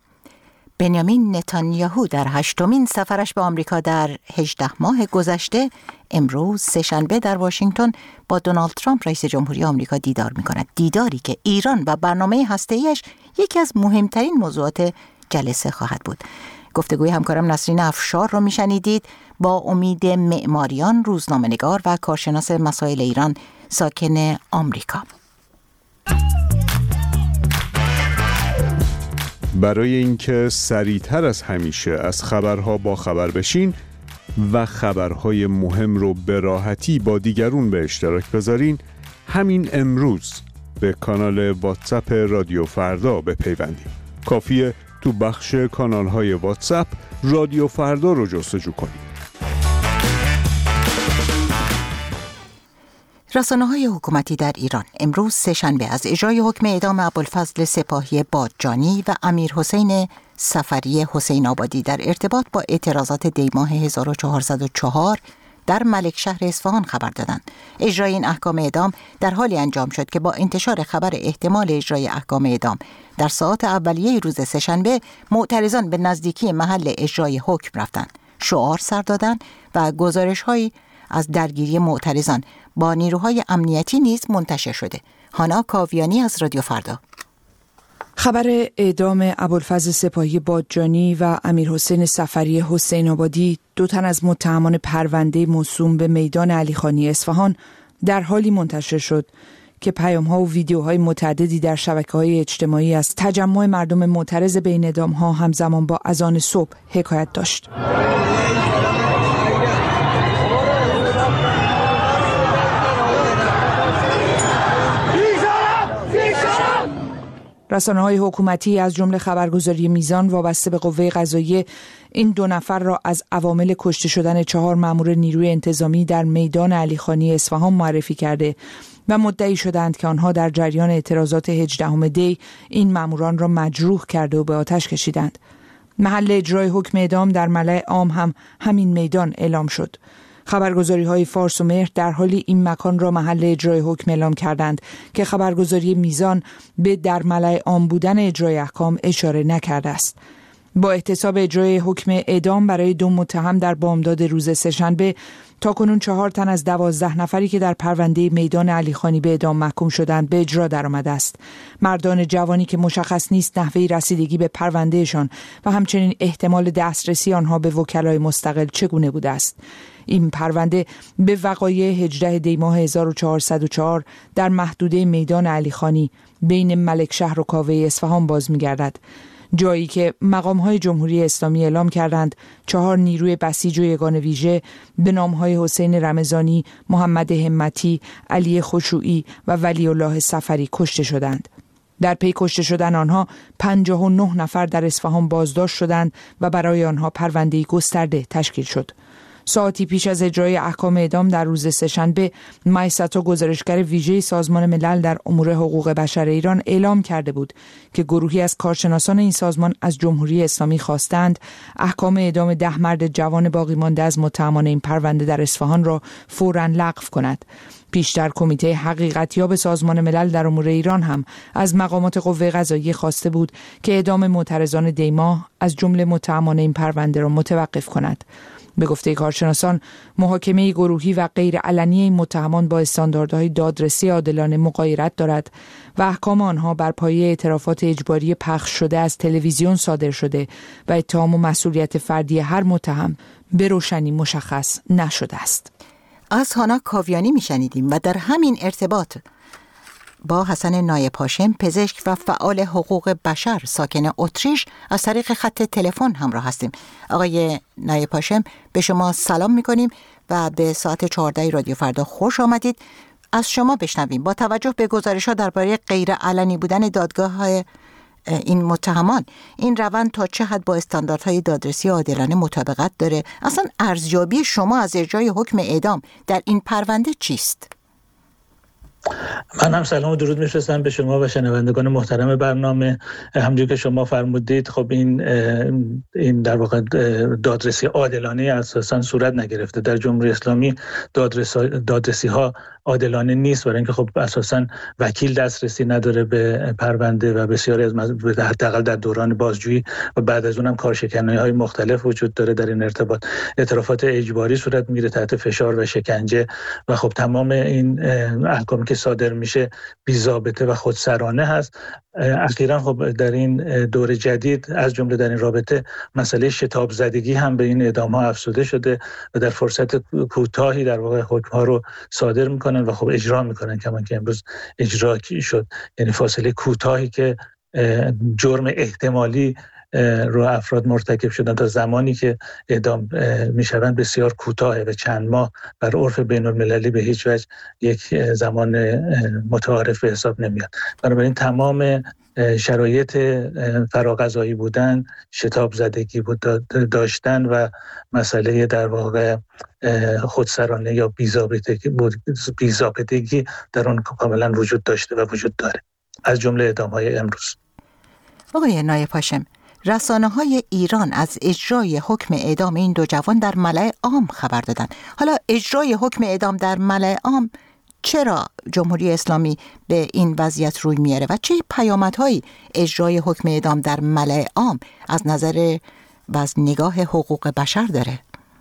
بنیامین نتانیاهو در هشتمین سفرش به آمریکا در هجده ماه گذشته امروز سه‌شنبه در واشنگتن با دونالد ترامپ رئیس جمهوری آمریکا دیدار می‌کند. دیداری که ایران و برنامه هسته‌ایش یکی از مهمترین موضوعات جلسه خواهد بود. گفتگوی همکارم نسرین افشار رو میشنیدید با امید معماریان، روزنامه‌نگار و کارشناس مسائل ایران ساکن آمریکا. برای اینکه سریعتر از همیشه از خبرها با خبر بشین و خبرهای مهم رو به راحتی با دیگرون به اشتراک بذارین، همین امروز به کانال واتساپ رادیو فردا بپیوندید. کافیه تو بخش کانال‌های واتساپ رادیو فردا رو جستجو کنید. رسانه‌های حکومتی در ایران امروز سه‌شنبه از اجرای حکم اعدام ابوالفضل سپاهی بادجانی و امیرحسین سفری حسین آبادی در ارتباط با اعتراضات دیماه هزار و چهارصد و چهار در ملکشهر اصفهان خبر دادند. اجرای این احکام اعدام در حالی انجام شد که با انتشار خبر احتمال اجرای احکام اعدام در ساعات اولیه روز سه‌شنبه معترضان به نزدیکی محل اجرای حکم رفتند، شعار سر دادند و گزارش‌هایی از درگیری معترضان با نیروهای امنیتی نیز منتشر شده. هانا کاویانی از رادیو فردا. خبر اعدام ابوالفضل سپاهی بادجانی و امیرحسین سفری حسین آبادی، دو تن از متهمان پرونده موسوم به میدان علیخانی اصفهان، در حالی منتشر شد که پیام‌ها و ویدیوهای متعددی در شبکه‌های اجتماعی از تجمع مردم معترض به این اعدام‌ها همزمان با اذان صبح حکایت داشت. رسانه‌های حکومتی از جمله خبرگزاری میزان وابسته به قوه قضاییه این دو نفر را از عوامل کشته شدن چهار مأمور نیروی انتظامی در میدان علیخانی اصفهان معرفی کرده و مدعی شدند که آنها در جریان اعتراضات هجدهم دی این مأموران را مجروح کرده و به آتش کشیدند. محل اجرای حکم اعدام در ملأ عام هم همین میدان اعلام شد. خبرگزاری‌های فارس و مهر در حالی این مکان را محل اجرای حکم اعلام کردند که خبرگزاری میزان به در ملأ عام بودن اجرای احکام اشاره نکرده است. با احتساب اجرای حکم اعدام برای دو متهم در بامداد روز سه‌شنبه، تاکنون چهار تن از دوازده نفری که در پرونده میدان علیخانی به اعدام محکوم شدند به اجرا درآمده است. مردان جوانی که مشخص نیست نحوه رسیدگی به پروندهشان و همچنین احتمال دسترسی آنها به وکلای مستقل چگونه بوده است. این پرونده به وقایع هجدهم دی ماه هزار و چهارصد و چهار در محدوده میدان علیخانی بین ملکشهر و کاوه اصفهان باز می‌گردد، جایی که مقام‌های جمهوری اسلامی اعلام کردند چهار نیروی بسیج و یگان ویژه به نام‌های حسین رمضانی، محمد همتی، علی خشوعی و ولی الله سفری کشته شدند. در پی کشته شدن آنها پنجاه و نه نفر در اصفهان بازداشت شدند و برای آنها پرونده‌ای گسترده تشکیل شد. ساعتی پیش از اجرای احکام اعدام در روز سه‌شنبه، مایساتو گزارشگر ویژه سازمان ملل در امور حقوق بشر ایران اعلام کرده بود که گروهی از کارشناسان این سازمان از جمهوری اسلامی خواستند احکام اعدام ده مرد جوان باقی مانده از متهمان این پرونده در اصفهان را فوراً لغو کند. پیشتر کمیته حقیقتیاب سازمان ملل در امور ایران هم از مقامات قوه قضاییه خواسته بود که اعدام معترضان دی ماه از جمله متهمان این پرونده را متوقف کند. به گفته کارشناسان، محاکمه گروهی و غیر علنی این متهمان با استانداردهای دادرسی عادلانه مغایرت دارد و احکام آنها بر پایه اعترافات اجباری پخش شده از تلویزیون صادر شده و اتهام و مسئولیت فردی هر متهم به روشنی مشخص نشده است. از هانا کاویانی میشنیدیم و در همین ارتباط با حسن نایب هاشم، پزشک و فعال حقوق بشر ساکن اتریش، از طریق خط تلفن همراه هستیم. آقای نایب هاشم، به شما سلام میکنیم و به ساعت چهارده رادیو فردا خوش آمدید. از شما بشنویم با توجه به گزارش‌ها درباره غیر علنی بودن دادگاه‌های این متهمان، این روند تا چه حد با استانداردهای دادرسی عادلانه مطابقت داره؟ اصلا ارزیابی شما از اجرای حکم اعدام در این پرونده چیست؟ من هم سلام و درود میفرستم به شما و شنوندگان محترم برنامه. همونجوری که شما فرمودید، خب این این در واقع دادرسی عادلانه اساساً صورت نگرفته در جمهوری اسلامی. دادرسی دادرسی ها عادلانه نیست، برای اینکه خب اساساً وکیل دسترسی نداره به پرونده و بسیاری از حداقل در دوران بازجویی و بعد از اونم کارشکنی‌های مختلف وجود داره. در این ارتباط اعترافات اجباری صورت میگیره تحت فشار و شکنجه و خب تمام این احکامی که صادر میشه بی‌ضابطه و خودسرانه هست. اخیراً خب در این دور جدید از جمله در این رابطه مسئله شتاب زدگی هم به این اعدام‌ها افزوده شده و در فرصت کوتاهی در واقع حکم‌ها رو صادر میکنن و خب اجرا میکنن، کما که امروز اجرا شد. یعنی فاصله کوتاهی که جرم احتمالی رو افراد مرتکب شدن تا زمانی که اعدام میشوند بسیار کوتاهه و چند ماه بر عرف بین المللی به هیچ وجه یک زمان متعارف به حساب نمیاد. بنابراین تمام شرایط فراقضایی بودن، شتاب زدگی بود داشتن و مسئله در واقع خودسرانه یا بی‌ضابطگی بی‌ضابطگی در اون کاملا وجود داشته و وجود داره، از جمله اعدام‌های امروز. آقای نایب هاشم، رسانه‌های ایران از اجرای حکم اعدام این دو جوان در ملأ عام خبر دادند. حالا اجرای حکم اعدام در ملأ عام چرا جمهوری اسلامی به این وضعیت روی میاره و چه پیامدهایی اجرای حکم اعدام در ملأ عام از نظر و از نگاه حقوق بشر داره؟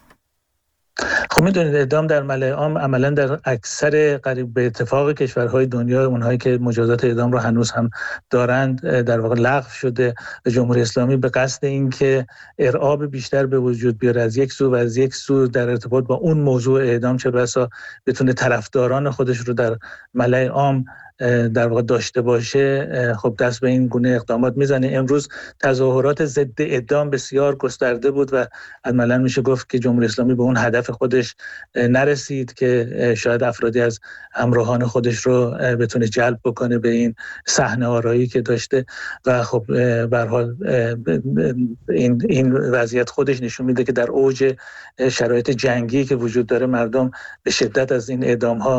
خب میدونید اعدام در ملأ عام عملا در اکثر قریب به اتفاق کشورهای دنیا، اونهایی که مجازات اعدام رو هنوز هم دارند، در واقع لغو شده. جمهوری اسلامی به قصد این که ارعاب بیشتر به وجود بیاره از یک سو و از یک سو در ارتباط با اون موضوع اعدام چه بسا بتونه طرفداران خودش رو در ملأ عام در واقع داشته باشه، خب دست به این گونه اقدامات میزنه. امروز تظاهرات ضد اعدام بسیار گسترده بود و عملاً میشه گفت که جمهوری اسلامی به اون هدف خودش نرسید که شاید افرادی از همراهان خودش رو بتونه جلب بکنه به این صحنه آرایی که داشته و خب به هر حال این این وضعیت خودش نشون میده که در اوج شرایط جنگی که وجود داره مردم به شدت از این اعدام‌ها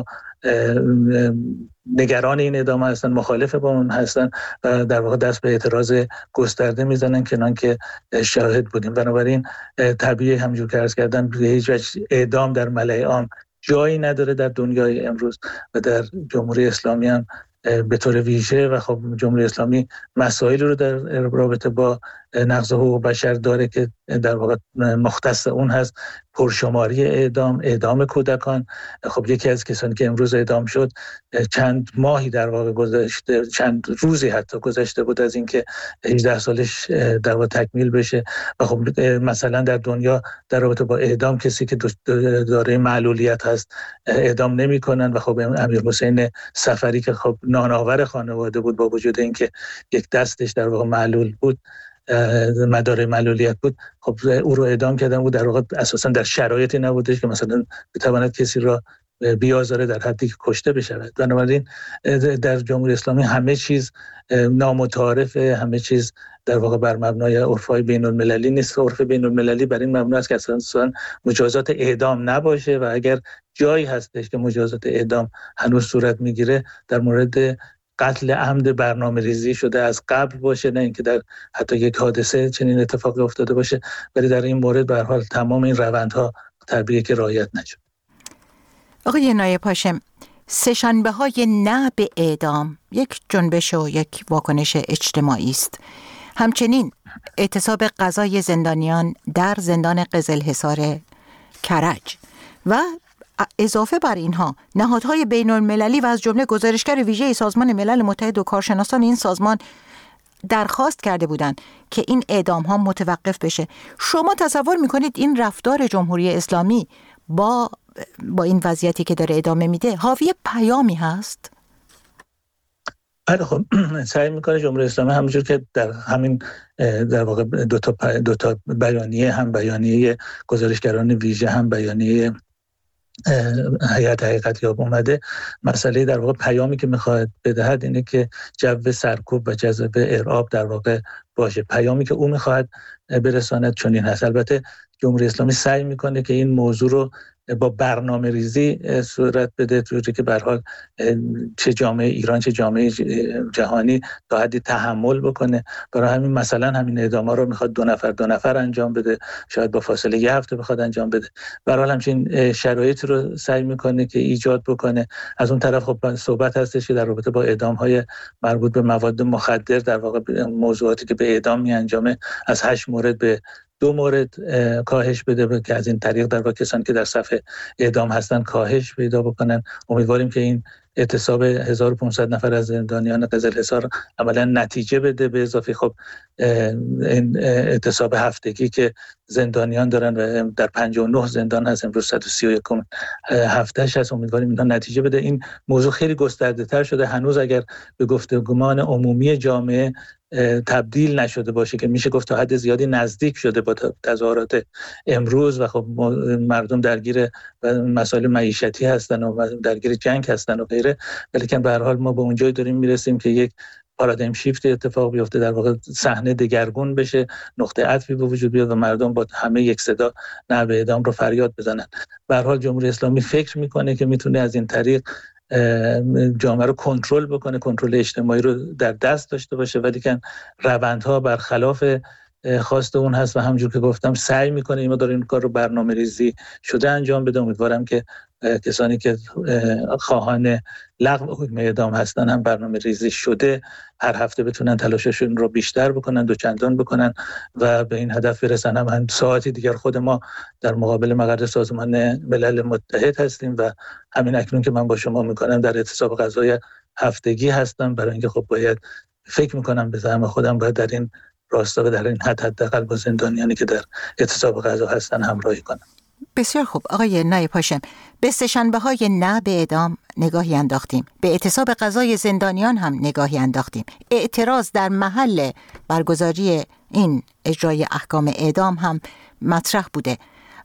نگران این اعدام هستن، مخالف با اون هستن و در واقع دست به اعتراض گسترده میزنن کنان که شاهد بودیم. بنابراین طبیعی همونجور که عرض کردم به هیچ وجه اعدام در ملأ عام جایی نداره در دنیای امروز و در جمهوری اسلامی هم به طور ویژه و خب جمهوری اسلامی مسائل رو در رابطه با نقض حقوق بشر داره که در واقع مختص اون هست پرشماری اعدام، اعدام کودکان. خب یکی از کسانی که امروز اعدام شد چند ماهی در واقع گذشته، چند روزی حتی گذشته بود از اینکه هجده سالش در واقع تکمیل بشه. و خب مثلا در دنیا در رابطه با اعدام کسی که دارای معلولیت هست اعدام نمی‌کنن و خب امیرحسین صفری که خب نانآور خانواده بود با وجود اینکه یک دستش در واقع معلول بود، مدار معلولیت بود، خب او رو اعدام کردن. او در واقع اساسا در شرایطی نبودش که مثلا بتواند کسی را بیازاره در حدی که کشته بشود. بنابراین در جمهوری اسلامی همه چیز نامتعارفه، همه چیز در واقع بر مبنای عرف‌های بین‌المللی نیست. عرف بین‌المللی بر این مبنا است که اساسا مجازات اعدام نباشه و اگر جایی هستش که مجازات اعدام هنوز صورت میگیره در مورد قتل عمد برنامه ریزی شده از قبل باشه، نه اینکه در حتی یک حادثه چنین اتفاقی افتاده باشه. ولی در این مورد به هر حال تمام این روندها طبیعیه که رعایت نشد. آقای نایب هاشم، سه‌شنبه های نه به اعدام یک جنبش و یک واکنش اجتماعی است. همچنین اعتصاب قضای زندانیان در زندان قزلحصار کرج و اضافه بر اینها نهادهای بین المللی و از جمله گزارشگر ویژه سازمان ملل متحد و کارشناسان این سازمان درخواست کرده بودند که این اعدام ها متوقف بشه. شما تصور میکنید این رفتار جمهوری اسلامی با با این وضعیتی که داره ادامه میده حاوی پیامی هست؟ بله خب سعی میکنه جمهوری اسلامی همونجور که در همین در واقع دو تا دو تا بیانیه، هم بیانیه گزارشگران ویژه هم بیانیه هیئت حقیقتیاب اومده، مسئله در واقع پیامی که میخواد بدهد اینه که جو سرکوب و جذب ارعاب در واقع باشه. پیامی که او میخواد برساند چنین هست. البته جمهوری اسلامی سعی میکنه که این موضوع رو با برنامه ریزی صورت بده، طوری که به هر حال چه جامعه ایران چه جامعه جهانی تا حدی تحمل بکنه. برای همین مثلا همین اعدام‌ها رو میخواد دو نفر دو نفر انجام بده، شاید با فاصله یه هفته بخواد انجام بده. به هر حال همچین شرایطی رو سعی میکنه که ایجاد بکنه. از اون طرف خب صحبت هستش که در رابطه با اعدام‌های مربوط به مواد مخدر، در واقع موضوعاتی که به اعدام میانجامه، از هشت مورد به دو مورد کاهش بده که از این طریق در واقع کسانی که در صف اعدام هستن کاهش پیدا بکنن. امیدواریم که این اعتصاب هزار و پانصد نفر از زندانیان قزلحصار عملا نتیجه بده. به اضافه خب این اعتصاب هفتگی که زندانیان دارن و در پنجاه و نه زندان هست، امروز صد و سی و یک هفتهش هست، امیدواریم اینا نتیجه بده. این موضوع خیلی گسترده تر شده، هنوز اگر به گفتمان عمومی جامعه تبدیل نشده باشه که میشه گفت تا حد زیادی نزدیک شده با تظاهرات امروز و خب مردم درگیر مسائل معیشتی هستن و درگیر جنگ هستن و غیره، ولی که به هر حال ما به اونجایی داریم میرسیم که یک پارادایم شیفت اتفاق بیفته، در واقع صحنه دگرگون بشه، نقطه عطفی به وجود بیاد و مردم با همه یک صدا نه به اعدام رو فریاد بزنن. به هر حال جمهوری اسلامی فکر میکنه که میتونه از این طریق جامعه رو کنترل بکنه، کنترل اجتماعی رو در دست داشته باشه، ولی که روندها برخلاف خواست اون هست و همونجور که گفتم سعی میکنه این مقدار این کار رو برنامه ریزی شده انجام بده. امیدوارم که کسانی که خواهان لغو حکم اعدام هستن هم برنامه ریزی شده هر هفته بتونن تلاششون رو بیشتر بکنن، دو چندان بکنن و به این هدف برسن. هم ساعتی دیگر خود ما در مقابل مقر سازمان ملل متحد هستیم و همین اکنون که من با شما میکنم در اعتصاب قضای هفتگی هستم، برای اینکه خب باید فکر میکنم به زعم خودم باید در این راستا و در این حد حداقل با زندانیانی که در اعتصاب قضا هستن همراهی کنم. بسیار خوب آقای نایب هاشم، به سه‌شنبه های نه به اعدام نگاهی انداختیم، به اعتصاب قضای زندانیان هم نگاهی انداختیم، اعتراض در محل برگزاری این اجرای احکام اعدام هم مطرح بوده.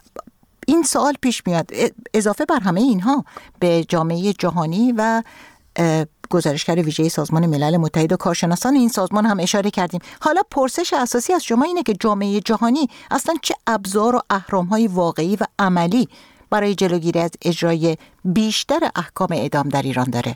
این سوال پیش میاد، اضافه بر همه اینها به جامعه جهانی و گزارشگر ویژه سازمان ملل متحد و کارشناسان این سازمان هم اشاره کردیم. حالا پرسش اساسی از شما اینه که جامعه جهانی اصلا چه ابزار و اهرم‌های واقعی و عملی برای جلوگیری از اجرای بیشتر احکام اعدام در ایران داره؟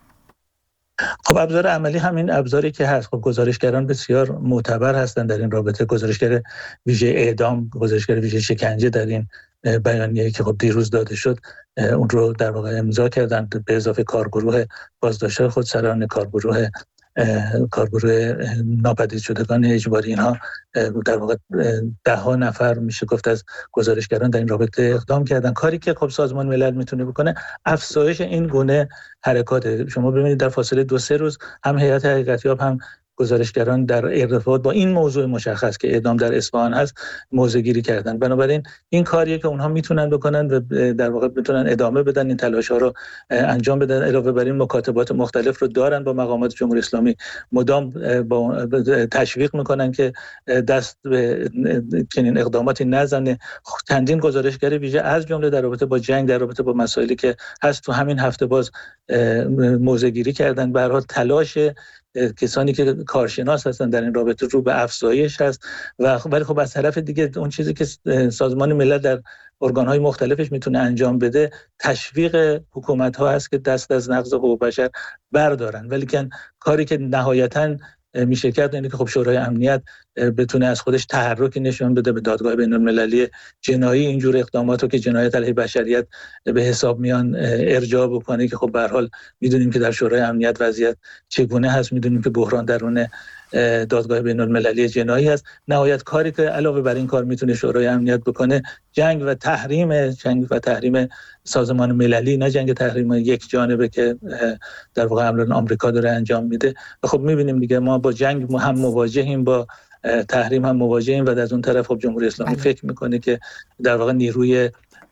خب ابزار عملی همین ابزاری که هست. خب گزارشگران بسیار معتبر هستن در این رابطه. گزارشگر ویژه اعدام، گزارشگر ویژه شکنجه در این بیانیه‌ای که خب دیروز داده شد اون رو در واقع امضا کردن، به اضافه کارگروه بازداشت خودسران، کارگروه کارگروه ناپدید شدگان اجباری، اینها در واقع ده ها نفر میشه گفت از گزارشگران در این رابطه اقدام کردن. کاری که خب سازمان ملل میتونه بکنه افزایش این گونه حرکات. شما ببینید در فاصله دو سه روز هم هیئت حقیقتیاب هم گزارشگران در ارتباط با این موضوع مشخص که اعدام در اصفهان هست موضع گیری کردن. بنابراین این کاریه که اونها میتونن بکنن و در واقع میتونن ادامه بدن، این تلاش ها رو انجام بدن. علاوه بر این مکاتبات مختلف رو دارن با مقامات جمهوری اسلامی، مدام با تشویق میکنن که دست به چنین اقداماتی نزنه. چندین گزارشگر ویژه از جمله در رابطه با جنگ، در رابطه با مسائلی که هست تو همین هفته باز موضع گیری کردن. به هر حال تلاش کسانی که کارشناس هستن در این رابطه رو به افزایش هست و ولی خب از طرف دیگه اون چیزی که سازمان ملل در ارگان‌های مختلفش میتونه انجام بده تشویق حکومت‌ها هست که دست از نقض حقوق بشر بردارن. ولی که کاری که نهایتاً میشه کرد اینه که خب شورای امنیت بتونه از خودش تحرکی نشون بده به دادگاه بین‌المللی جنایی اینجور اقدامات رو که جنایت علیه بشریت به حساب میان ارجاع بکنه، که خب به هر حال میدونیم که در شورای امنیت وضعیت چگونه هست، میدونیم که بحران درون دادگاه بین‌المللی جنایی هست. نهایت کاری که علاوه بر این کار میتونه شورای امنیت بکنه جنگ و تحریم جنگ و تحریم سازمان مللی، نه جنگ تحریم یک جانبه که در واقع عملاً آمریکا داره انجام میده. و خب میبینیم دیگه ما با جنگ هم مواجهیم، با تحریم هم مواجهیم و از اون طرف خب جمهوری اسلامی فکر میکنه که در واقع نیروی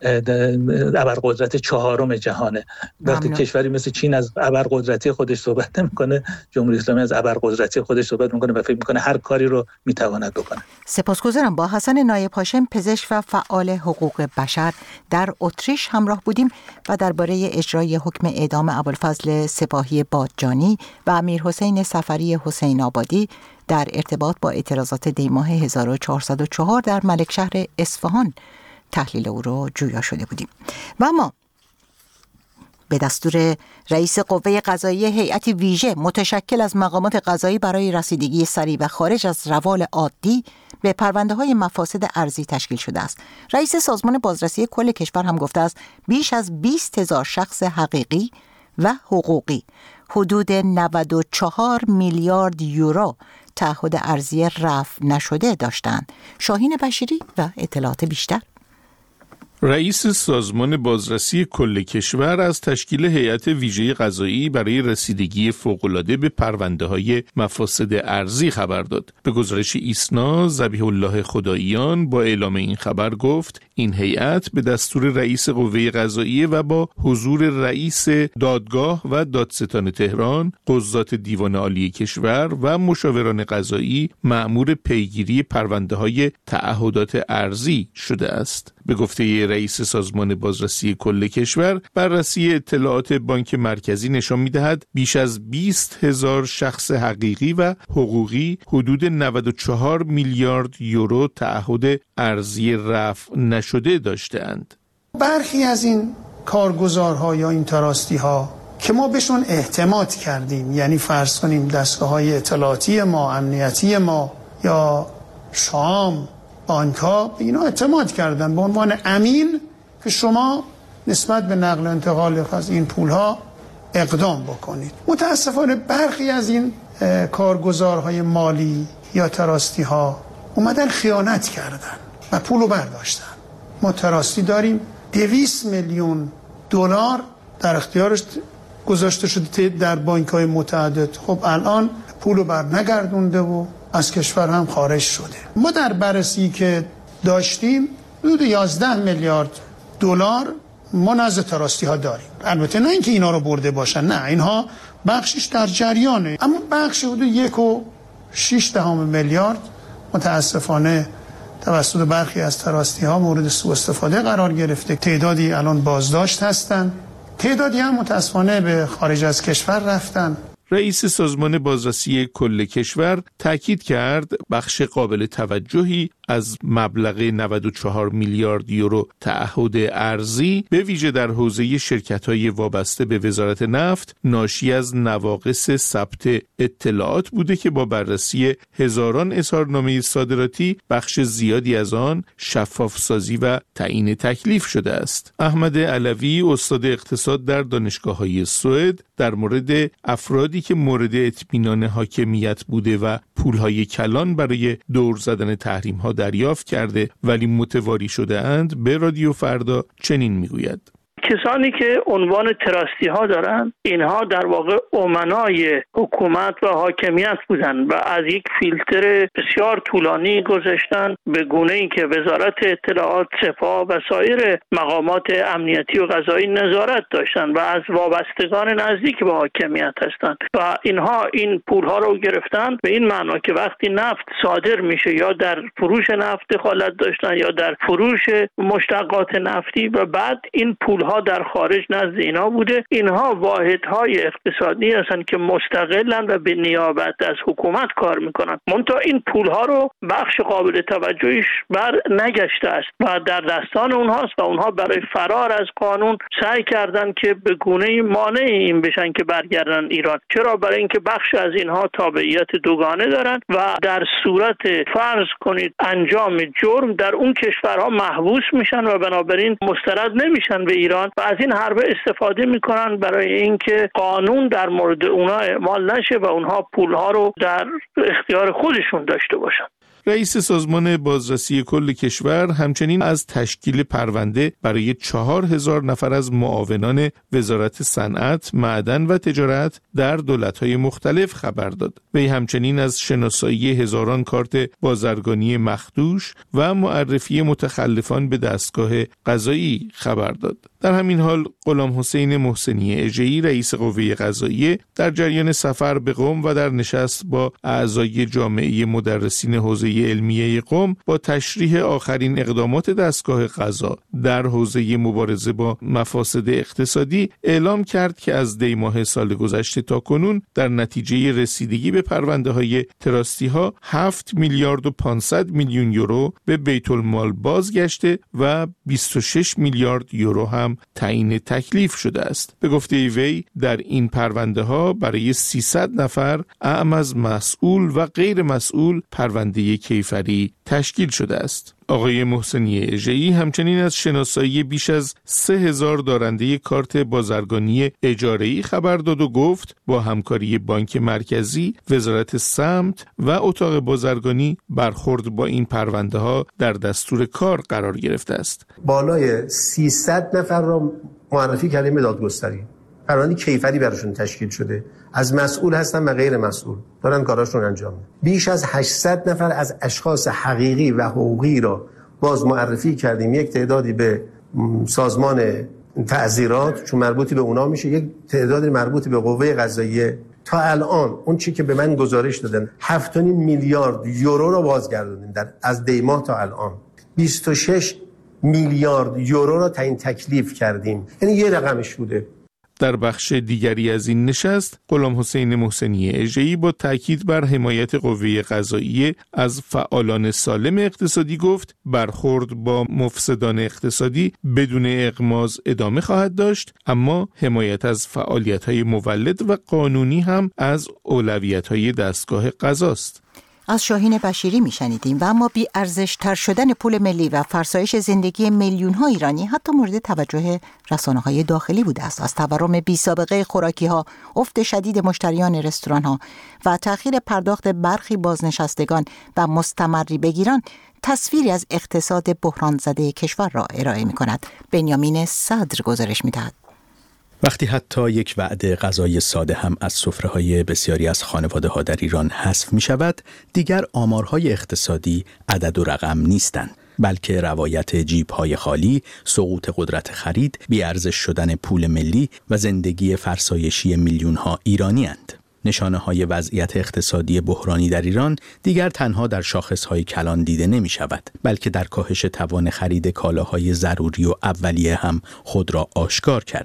ابرقدرت چهارم جهانه. وقتی ممنون. کشوری مثل چین از ابرقدرتی خودش صحبت نمیکنه، جمهوری اسلامی از ابرقدرتی خودش صحبت میکنه و فکر میکنه هر کاری رو میتواند بکنه. سپاسگزارم. با حسن نایب هاشم، پزشک و فعال حقوق بشر در اتریش همراه بودیم و درباره اجرای حکم اعدام ابوالفضل سپاهی بادجانی و امیرحسین سفری حسین آبادی در ارتباط با اعتراضات دیماه هزار و چهارصد و چهار در ملکشهر اصفهان تحلیل او رو جویا شده بودیم. و اما به دستور رئیس قوه قضاییه هیئت ویژه متشکل از مقامات قضایی برای رسیدگی سریع و خارج از روال عادی به پرونده‌های مفاسد ارضی تشکیل شده است. رئیس سازمان بازرسی کل کشور هم گفته است بیش از بیست هزار شخص حقیقی و حقوقی حدود نود و چهار میلیارد یورو تعهد ارضی رفع نشده داشتند. شاهین بشیری و اطلاعات بیشتر. رئیس سازمان بازرسی کل کشور از تشکیل هیئت ویژه قضایی برای رسیدگی فوق‌العاده به پرونده‌های مفاسد ارضی خبر داد. به گزارش ایسنا، ذبیح الله خداییان با اعلام این خبر گفت این هیئت به دستور رئیس قوه قضاییه و با حضور رئیس دادگاه و دادستان تهران، قضات دیوان عالی کشور و مشاوران قضایی مأمور پیگیری پرونده‌های تعهدات ارضی شده است. به گفته رئیس سازمان بازرسی کل کشور، بررسی اطلاعات بانک مرکزی نشان می‌دهد بیش از بیست هزار شخص حقیقی و حقوقی حدود نود و چهار میلیارد یورو تعهد ارضی رفع نشده داشته‌اند. برخی از این کارگزارها یا این تراستی‌ها که ما بهشون اعتماد کردیم، یعنی فرض کنیم دستگاه‌های اطلاعاتی ما، امنیتی ما یا شام، بانک‌ها به اینا اعتماد کردن به عنوان امین که شما نسبت به نقل و انتقال از این پول‌ها اقدام بکنید. متاسفانه برخی از این کارگزارهای مالی یا تراستی‌ها اومدن خیانت کردن و پولو برداشتن. ما تراستی داریم دویست میلیون دلار در اختیارش گذاشته شده در بانک‌های متعدد. خب الان پولو بر نگردونده و از کشور هم خارج شده. ما در بررسی که داشتیم حدود یازده میلیارد دلار ما نزد تراستی ها داریم. البته نه اینکه اینا رو برده باشن، نه، اینها بخشش در جریانه، اما بخش حدود یک و شش دهم میلیارد متاسفانه توسط برخی از تراستی ها مورد سوء استفاده قرار گرفته. تعدادی الان بازداشت هستن، تعدادی هم متاسفانه به خارج از کشور رفتن. رئیس سازمان بازرسی کل کشور تاکید کرد بخش قابل توجهی از مبلغ نود و چهار میلیارد یورو تعهد ارزی به ویژه در حوزه شرکت‌های وابسته به وزارت نفت ناشی از نواقص ثبت اطلاعات بوده که با بررسی هزاران اظهارنامه صادراتی بخش زیادی از آن شفاف سازی و تعیین تکلیف شده است. احمد علوی استاد اقتصاد در دانشگاه‌های سوئد در مورد افرادی که مورد اطمینان حاکمیت بوده و پولهای کلان برای دور زدن تحریم‌ها دریافت کرده ولی متواری شده اند به رادیو فردا چنین میگوید: کسانی که عنوان تراستی ها دارن، اینها در واقع امنای حکومت و حاکمیت بودن و از یک فیلتر بسیار طولانی گذشتن به گونه ای که وزارت اطلاعات، سپاه و سایر مقامات امنیتی و قضایی نظارت داشتن و از وابستگان نزدیک به حاکمیت هستند و اینها این پول ها رو گرفتن به این معنا که وقتی نفت صادر میشه یا در فروش نفت دخالت داشتن یا در فروش مشتقات نفتی و بعد این پول ها در خارج نزد اینا بوده. اینها واحدهای اقتصادی هستند که مستقلن و به نیابت از حکومت کار میکنن. منتها این پولها رو بخش قابل توجهش بر نگشته است و در دستان اونهاست و اونها برای فرار از قانون سعی کردن که به گونه‌ای مانع این بشن که برگردن ایران. چرا؟ برای اینکه بخش از اینها تابعیت دوگانه دارن و در صورت فرض کنید انجام جرم در اون کشورها محبوس میشن و بنابراین مسترد نمیشن به ایران و از این حربه استفاده میکنن برای اینکه قانون در مورد اونها اعمال نشه و اونها پولها رو در اختیار خودشون داشته باشن. رئیس سازمان بازرسی کل کشور همچنین از تشکیل پرونده برای چهار هزار نفر از معاونان وزارت صنعت، معدن و تجارت در دولت‌های مختلف خبر داد. وی همچنین از شناسایی هزاران کارت بازرگانی مخدوش و معرفی متخلفان به دستگاه قضایی خبر داد. در همین حال غلام حسین محسنی اژه‌ای رئیس قوه قضاییه در جریان سفر به قم و در نشست با اعضای جامعه مدرسین حوزه علمیه قم با تشریح آخرین اقدامات دستگاه قضا در حوزه مبارزه با مفاسد اقتصادی اعلام کرد که از دی ماه سال گذشته تا کنون در نتیجه رسیدگی به پرونده های تراستی ها هفت میلیارد و پانصد میلیون یورو به بیت المال بازگشته و بیست و شش میلیارد یورو هم تعیین تکلیف شده است. به گفته وی در این پرونده ها برای سیصد نفر اعم از مسئول و غیر مسئول پرونده کیفری تشکیل شده است. آقای محسنی اژه‌ای همچنین از شناسایی بیش از سه هزار دارنده کارت بازرگانی اجاره‌ای خبر داد و گفت با همکاری بانک مرکزی، وزارت سمت و اتاق بازرگانی برخورد با این پرونده ها در دستور کار قرار گرفته است. بالای سیصد نفر را معرفی کردیم به دادگستری. پرونده کیفری براشون تشکیل شده. از مسئول هستن و غیر مسئول دارن کاراشون انجام میدن. بیش از هشتصد نفر از اشخاص حقیقی و حقوقی را باز معرفی کردیم. یک تعدادی به سازمان تعزیرات چون مربوطی به اونا میشه، یک تعدادی مربوطی به قوه قضاییه. تا الان اون چی که به من گزارش دادن هفت و نیم میلیارد یورو را بازگردوندیم در از دی ماه تا الان. بیست و شش میلیارد یورو را تعیین تکلیف کردیم. یعنی یه رقمش بوده. در بخش دیگری از این نشست غلام حسین محسنی اژه‌ای با تاکید بر حمایت قوه قضاییه از فعالان سالم اقتصادی گفت برخورد با مفسدان اقتصادی بدون اغماض ادامه خواهد داشت، اما حمایت از فعالیت‌های مولد و قانونی هم از اولویت‌های دستگاه قضاست. از شاهین بشیری میشنیدیم. و اما بی ارزش تر شدن پول ملی و فرسایش زندگی میلیون ها ایرانی حتی مورد توجه رسانه های داخلی بوده است. از تورم بی سابقه خوراکی ها، افت شدید مشتریان رستوران ها و تأخیر پرداخت برخی بازنشستگان و مستمری بگیران تصویری از اقتصاد بحران زده کشور را ارائه می کند. بنیامین صدر گزارش می دهد. وقتی حتی یک وعده غذای ساده هم از سفره‌های بسیاری از خانواده‌ها در ایران حذف می‌شود، دیگر آمارهای اقتصادی عدد و رقم نیستند، بلکه روایت جیب‌های خالی، سقوط قدرت خرید، بی‌ارزش شدن پول ملی و زندگی فرسایشی میلیون‌ها ایرانی‌اند. نشانه‌های وضعیت اقتصادی بحرانی در ایران دیگر تنها در شاخص‌های کلان دیده نمی‌شود، بلکه در کاهش توان خرید کالاهای ضروری و اولیه هم خود را آشکار کرده.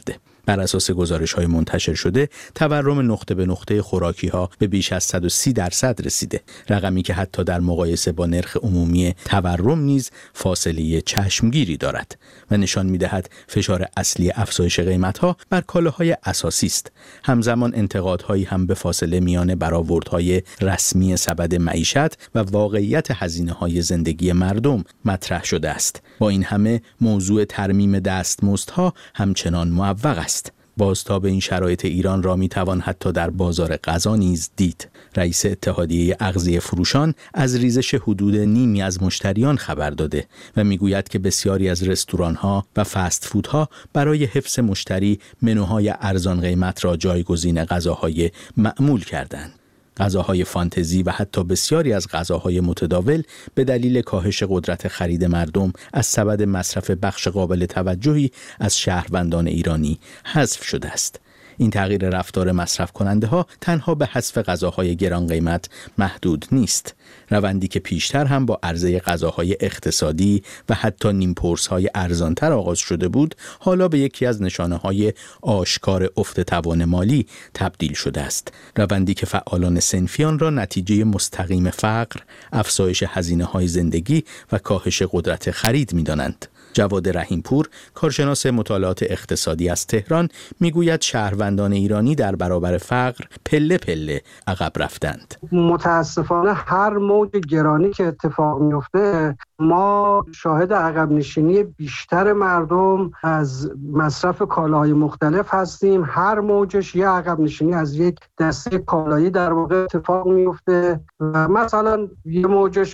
بر اساس گزارش‌های منتشر شده، تورم نقطه به نقطه خوراکی‌ها به بیش از صد و سی درصد رسیده، رقمی که حتی در مقایسه با نرخ عمومی تورم نیز فاصله چشمگیری دارد و نشان می‌دهد فشار اصلی افزایش قیمت‌ها بر کالاهای اساسی است. همزمان انتقادهایی هم به فاصله میان برآوردهای رسمی سبد معیشت و واقعیت هزینه‌های زندگی مردم مطرح شده است. با این همه موضوع ترمیم دستمزدها همچنان معوق است. بازتاب این شرایط ایران را میتوان حتی در بازار غذا نیز دید. رئیس اتحادیه اغذیه فروشان از ریزش حدود نیمی از مشتریان خبر داده و میگوید که بسیاری از رستوران‌ها و فست فودها برای حفظ مشتری منوهای ارزان قیمت را جایگزین غذاهای معمول کردند. غذاهای فانتزی و حتی بسیاری از غذاهای متداول به دلیل کاهش قدرت خرید مردم از سبد مصرف بخش قابل توجهی از شهروندان ایرانی حذف شده است. این تغییر رفتار مصرف کننده ها تنها به حذف غذاهای گران قیمت محدود نیست. روندی که پیشتر هم با عرضه غذاهای اقتصادی و حتی نیمپرس های ارزانتر آغاز شده بود، حالا به یکی از نشانه های آشکار افت توان مالی تبدیل شده است. روندی که فعالان صنفیان را نتیجه مستقیم فقر، افزایش هزینه های زندگی و کاهش قدرت خرید می دانند. جواد رحیمپور، کارشناس مطالعات اقتصادی از تهران، میگوید شهروندان ایرانی در برابر فقر پله پله عقب رفتند. متاسفانه هر موج گرانی که اتفاق میفته ما شاهد عقب نشینی بیشتر مردم از مصرف کالاهای مختلف هستیم. هر موجش یه عقب نشینی از یک دسته کالایی در واقع اتفاق میفته و مثلا یه موجش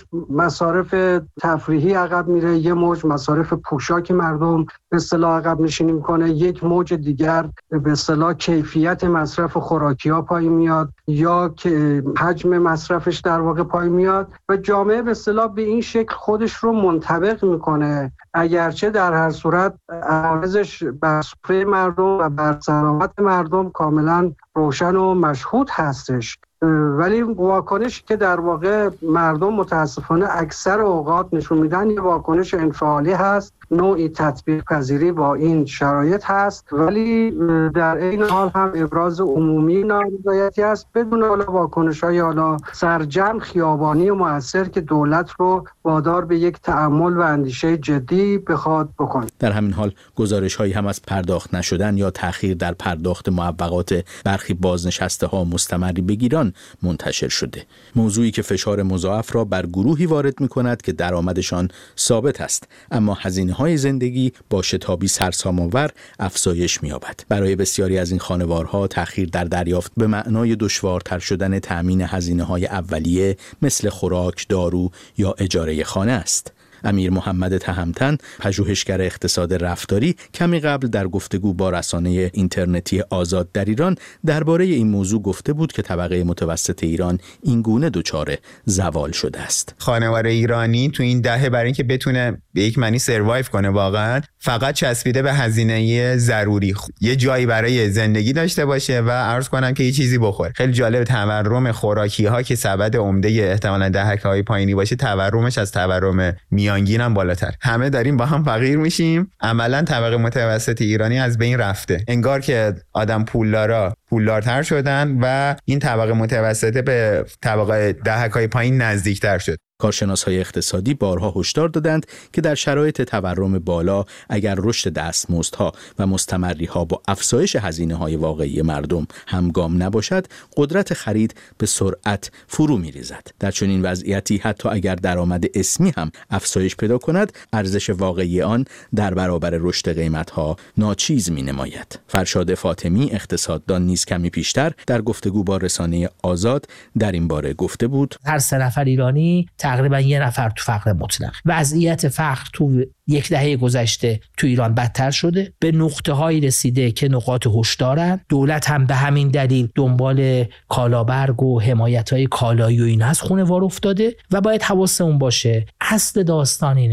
مصارف تفریحی عقب میره، یه موج مصارف پوشاک مردم به اصطلاح عقب نشینی میکنه، یک موج دیگر به اصطلاح کیفیت مصرف خوراکی‌ها پایین میاد یا که حجم مصرفش در واقع پایین میاد و جامعه به اصطلاح به این شکل خودش رو منطبق میکنه، اگرچه در هر صورت عوارضش بر سفره مردم و بر سلامت مردم کاملا روشن و مشهود هستش. ولی واکنشی که در واقع مردم متاسفانه اکثر اوقات نشون میدن یه واکنش انفعالی هست، نوعی تطبیق پذیری با این شرایط هست، ولی در این حال هم ابراز عمومی نارضایتی هست بدون حالا واکنش‌های حالا سرجم خیابانی و مؤثر که دولت رو وادار به یک تأمل و اندیشه جدی بخواد بکنه. در همین حال گزارش‌هایی هم از پرداخت نشدن یا تأخیر در پرداخت معوقات برخی بازنشسته‌ها مستمری بگیران منتشر شده. موضوعی که فشار مضاعف را بر گروهی وارد می‌کند که درآمدشان ثابت است، اما هزینه‌های زندگی با شتابی سرسام‌آور افزایش می‌یابد. برای بسیاری از این خانوارها تأخیر در دریافت به معنای دشوارتر شدن تأمین هزینه‌های اولیه مثل خوراک، دارو یا اجاره خانه است. امیر محمد تهمتن، پژوهشگر اقتصاد رفتاری، کمی قبل در گفتگو با رسانه اینترنتی آزاد در ایران درباره این موضوع گفته بود که طبقه متوسط ایران این گونه دچار زوال شده است. خانواده ایرانی تو این دهه برای اینکه بتونه به یک معنی سروایو کنه واقعا فقط چسبیده به هزینه ضروری، یه جایی برای زندگی داشته باشه و عرض کنم که یه چیزی بخوره. خیلی جالب تورم خوراکی ها که سبد عمده احتمالاً دهک‌های پایینی باشه، تورمش از تورم میانگین هم بالاتر. همه داریم با هم فقیر میشیم. عملاً طبقه متوسط ایرانی از بین رفته. انگار که آدم پولدارا پولدارتر شدن و این طبقه متوسطه به طبقه دهک‌های پایین نزدیکتر شد. کارشناس‌های اقتصادی بارها هشدار دادند که در شرایط تورم بالا اگر رشد دستمزدها و مستمری‌ها با افزایش هزینه‌های واقعی مردم همگام نباشد، قدرت خرید به سرعت فرو می‌ریزد. در چنین وضعیتی حتی اگر درآمد اسمی هم افزایش پیدا کند، ارزش واقعی آن در برابر رشد قیمت‌ها ناچیز می‌نماید. فرشاد فاطمی، اقتصاددان، نیز کمی پیشتر در گفتگو با رسانه آزاد در این باره گفته بود: هر سه نفر ایرانی تقریبا یه نفر تو فقر مطلق. وضعیت فقر تو یک دهه گذشته تو ایران بدتر شده، به نقطه هایی رسیده که نقاط هشدارن. دولت هم به همین دلیل دنبال کالابرگ و حمایت های کالایی و این از خونه‌وار افتاده و باید حواسمون باشه اصل داستان اینه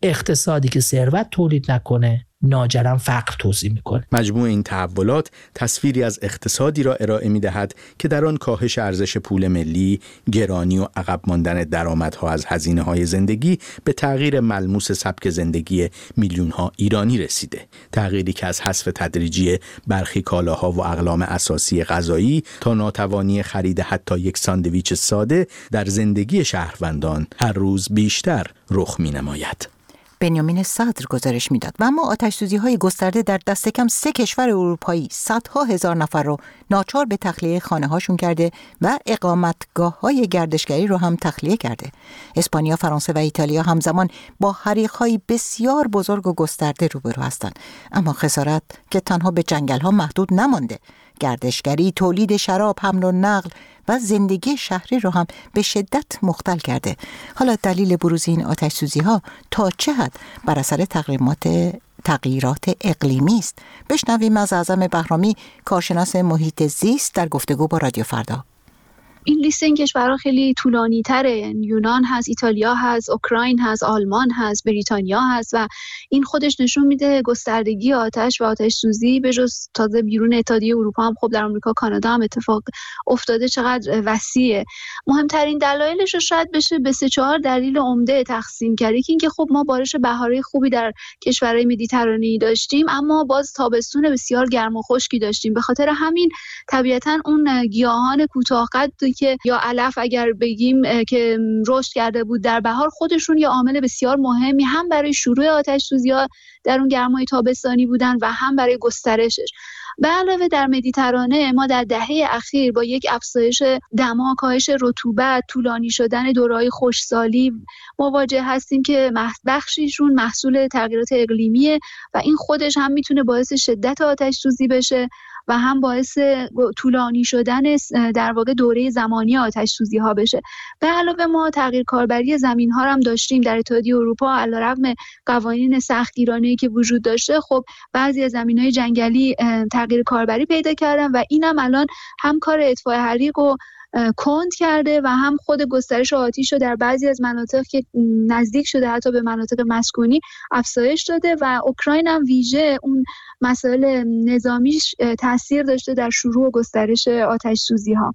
اقتصادی که ثروت تولید نکنه ناجرا فقر توزیع میکنه. مجموع این تحولات تصویری از اقتصادی را ارائه میدهد که در آن کاهش ارزش پول ملی، گرانی و عقب ماندن درآمدها از هزینه‌های زندگی به تغییر ملموس سبک زندگی میلیون‌ها ایرانی رسیده. تغییری که از حذف تدریجی برخی کالاها و اقلام اساسی غذایی تا ناتوانی خرید حتی یک ساندویچ ساده در زندگی شهروندان هر روز بیشتر رخ می‌نماید. بنیامین صدر گزارش میداد. و اما آتش‌سوزی‌های گسترده در دست کم سه کشور اروپایی صدها هزار نفر رو ناچار به تخلیه خانه‌هاشون کرده و اقامتگاه‌های گردشگری رو هم تخلیه کرده. اسپانیا، فرانسه و ایتالیا همزمان با حریق‌های بسیار بزرگ و گسترده روبرو هستند. اما خسارت که تنها به جنگل‌ها محدود نمانده. گردشگری، تولید شراب، حمل و نقل و زندگی شهری رو هم به شدت مختل کرده. حالا دلیل بروز این آتش‌سوزی‌ها تا چه حد بر اثر تغییرات تغییرات اقلیمی است؟ بشنویم از اعظم بهرامی، کارشناس محیط زیست، در گفتگو با رادیو فردا. این لیست این کشورها خیلی طولانی تره. یونان هست، ایتالیا هست، اوکراین هست، آلمان هست، بریتانیا هست و این خودش نشون میده گستردگی آتش و آتش سوزی به جز تازه بیرون اتحادیه اروپا هم خب در آمریکا، کانادا هم اتفاق افتاده چقدر وسیعه. مهمترین دلایلش رو شاید بشه به سه چهار دلیل عمده تقسیم کرد. یکی اینکه خب ما بارش بهاری خوبی در کشورهای مدیترانه‌ای داشتیم اما باز تابستون بسیار گرم و خشکی داشتیم. به خاطر همین طبیعتاً اون گیاهان کوتاه‌قد که یا علف اگر بگیم که رشد کرده بود در بهار، خودشون یه عامل بسیار مهمی هم برای شروع آتش سوزی‌ها در اون گرمای تابستانی بودن و هم برای گسترشش. به علاوه در مدیترانه ما در دهه اخیر با یک افزایش دما، کاهش رطوبت، طولانی شدن دوره‌های خشکسالی مواجه هستیم که بخشیشون محصول تغییرات اقلیمیه و این خودش هم میتونه باعث شدت آتش سوزی بشه و هم باعث طولانی شدن در واقع دوره زمانی آتش سوزی ها بشه. به علاوه ما تغییر کاربری زمین ها هم داشتیم در اتحادیه اروپا. علیرغم قوانین سختگیرانه‌ای که وجود داشته، خب بعضی از زمین‌های جنگلی تغییر کاربری پیدا کردن و اینم الان هم کار اطفاء حریق و کند کرده و هم خود گسترش آتش رو در بعضی از مناطق که نزدیک شده حتی به مناطق مسکونی افزایش داده و اوکراین هم ویژه اون مسائل نظامیش تاثیر داشته در شروع و گسترش آتش سوزی ها.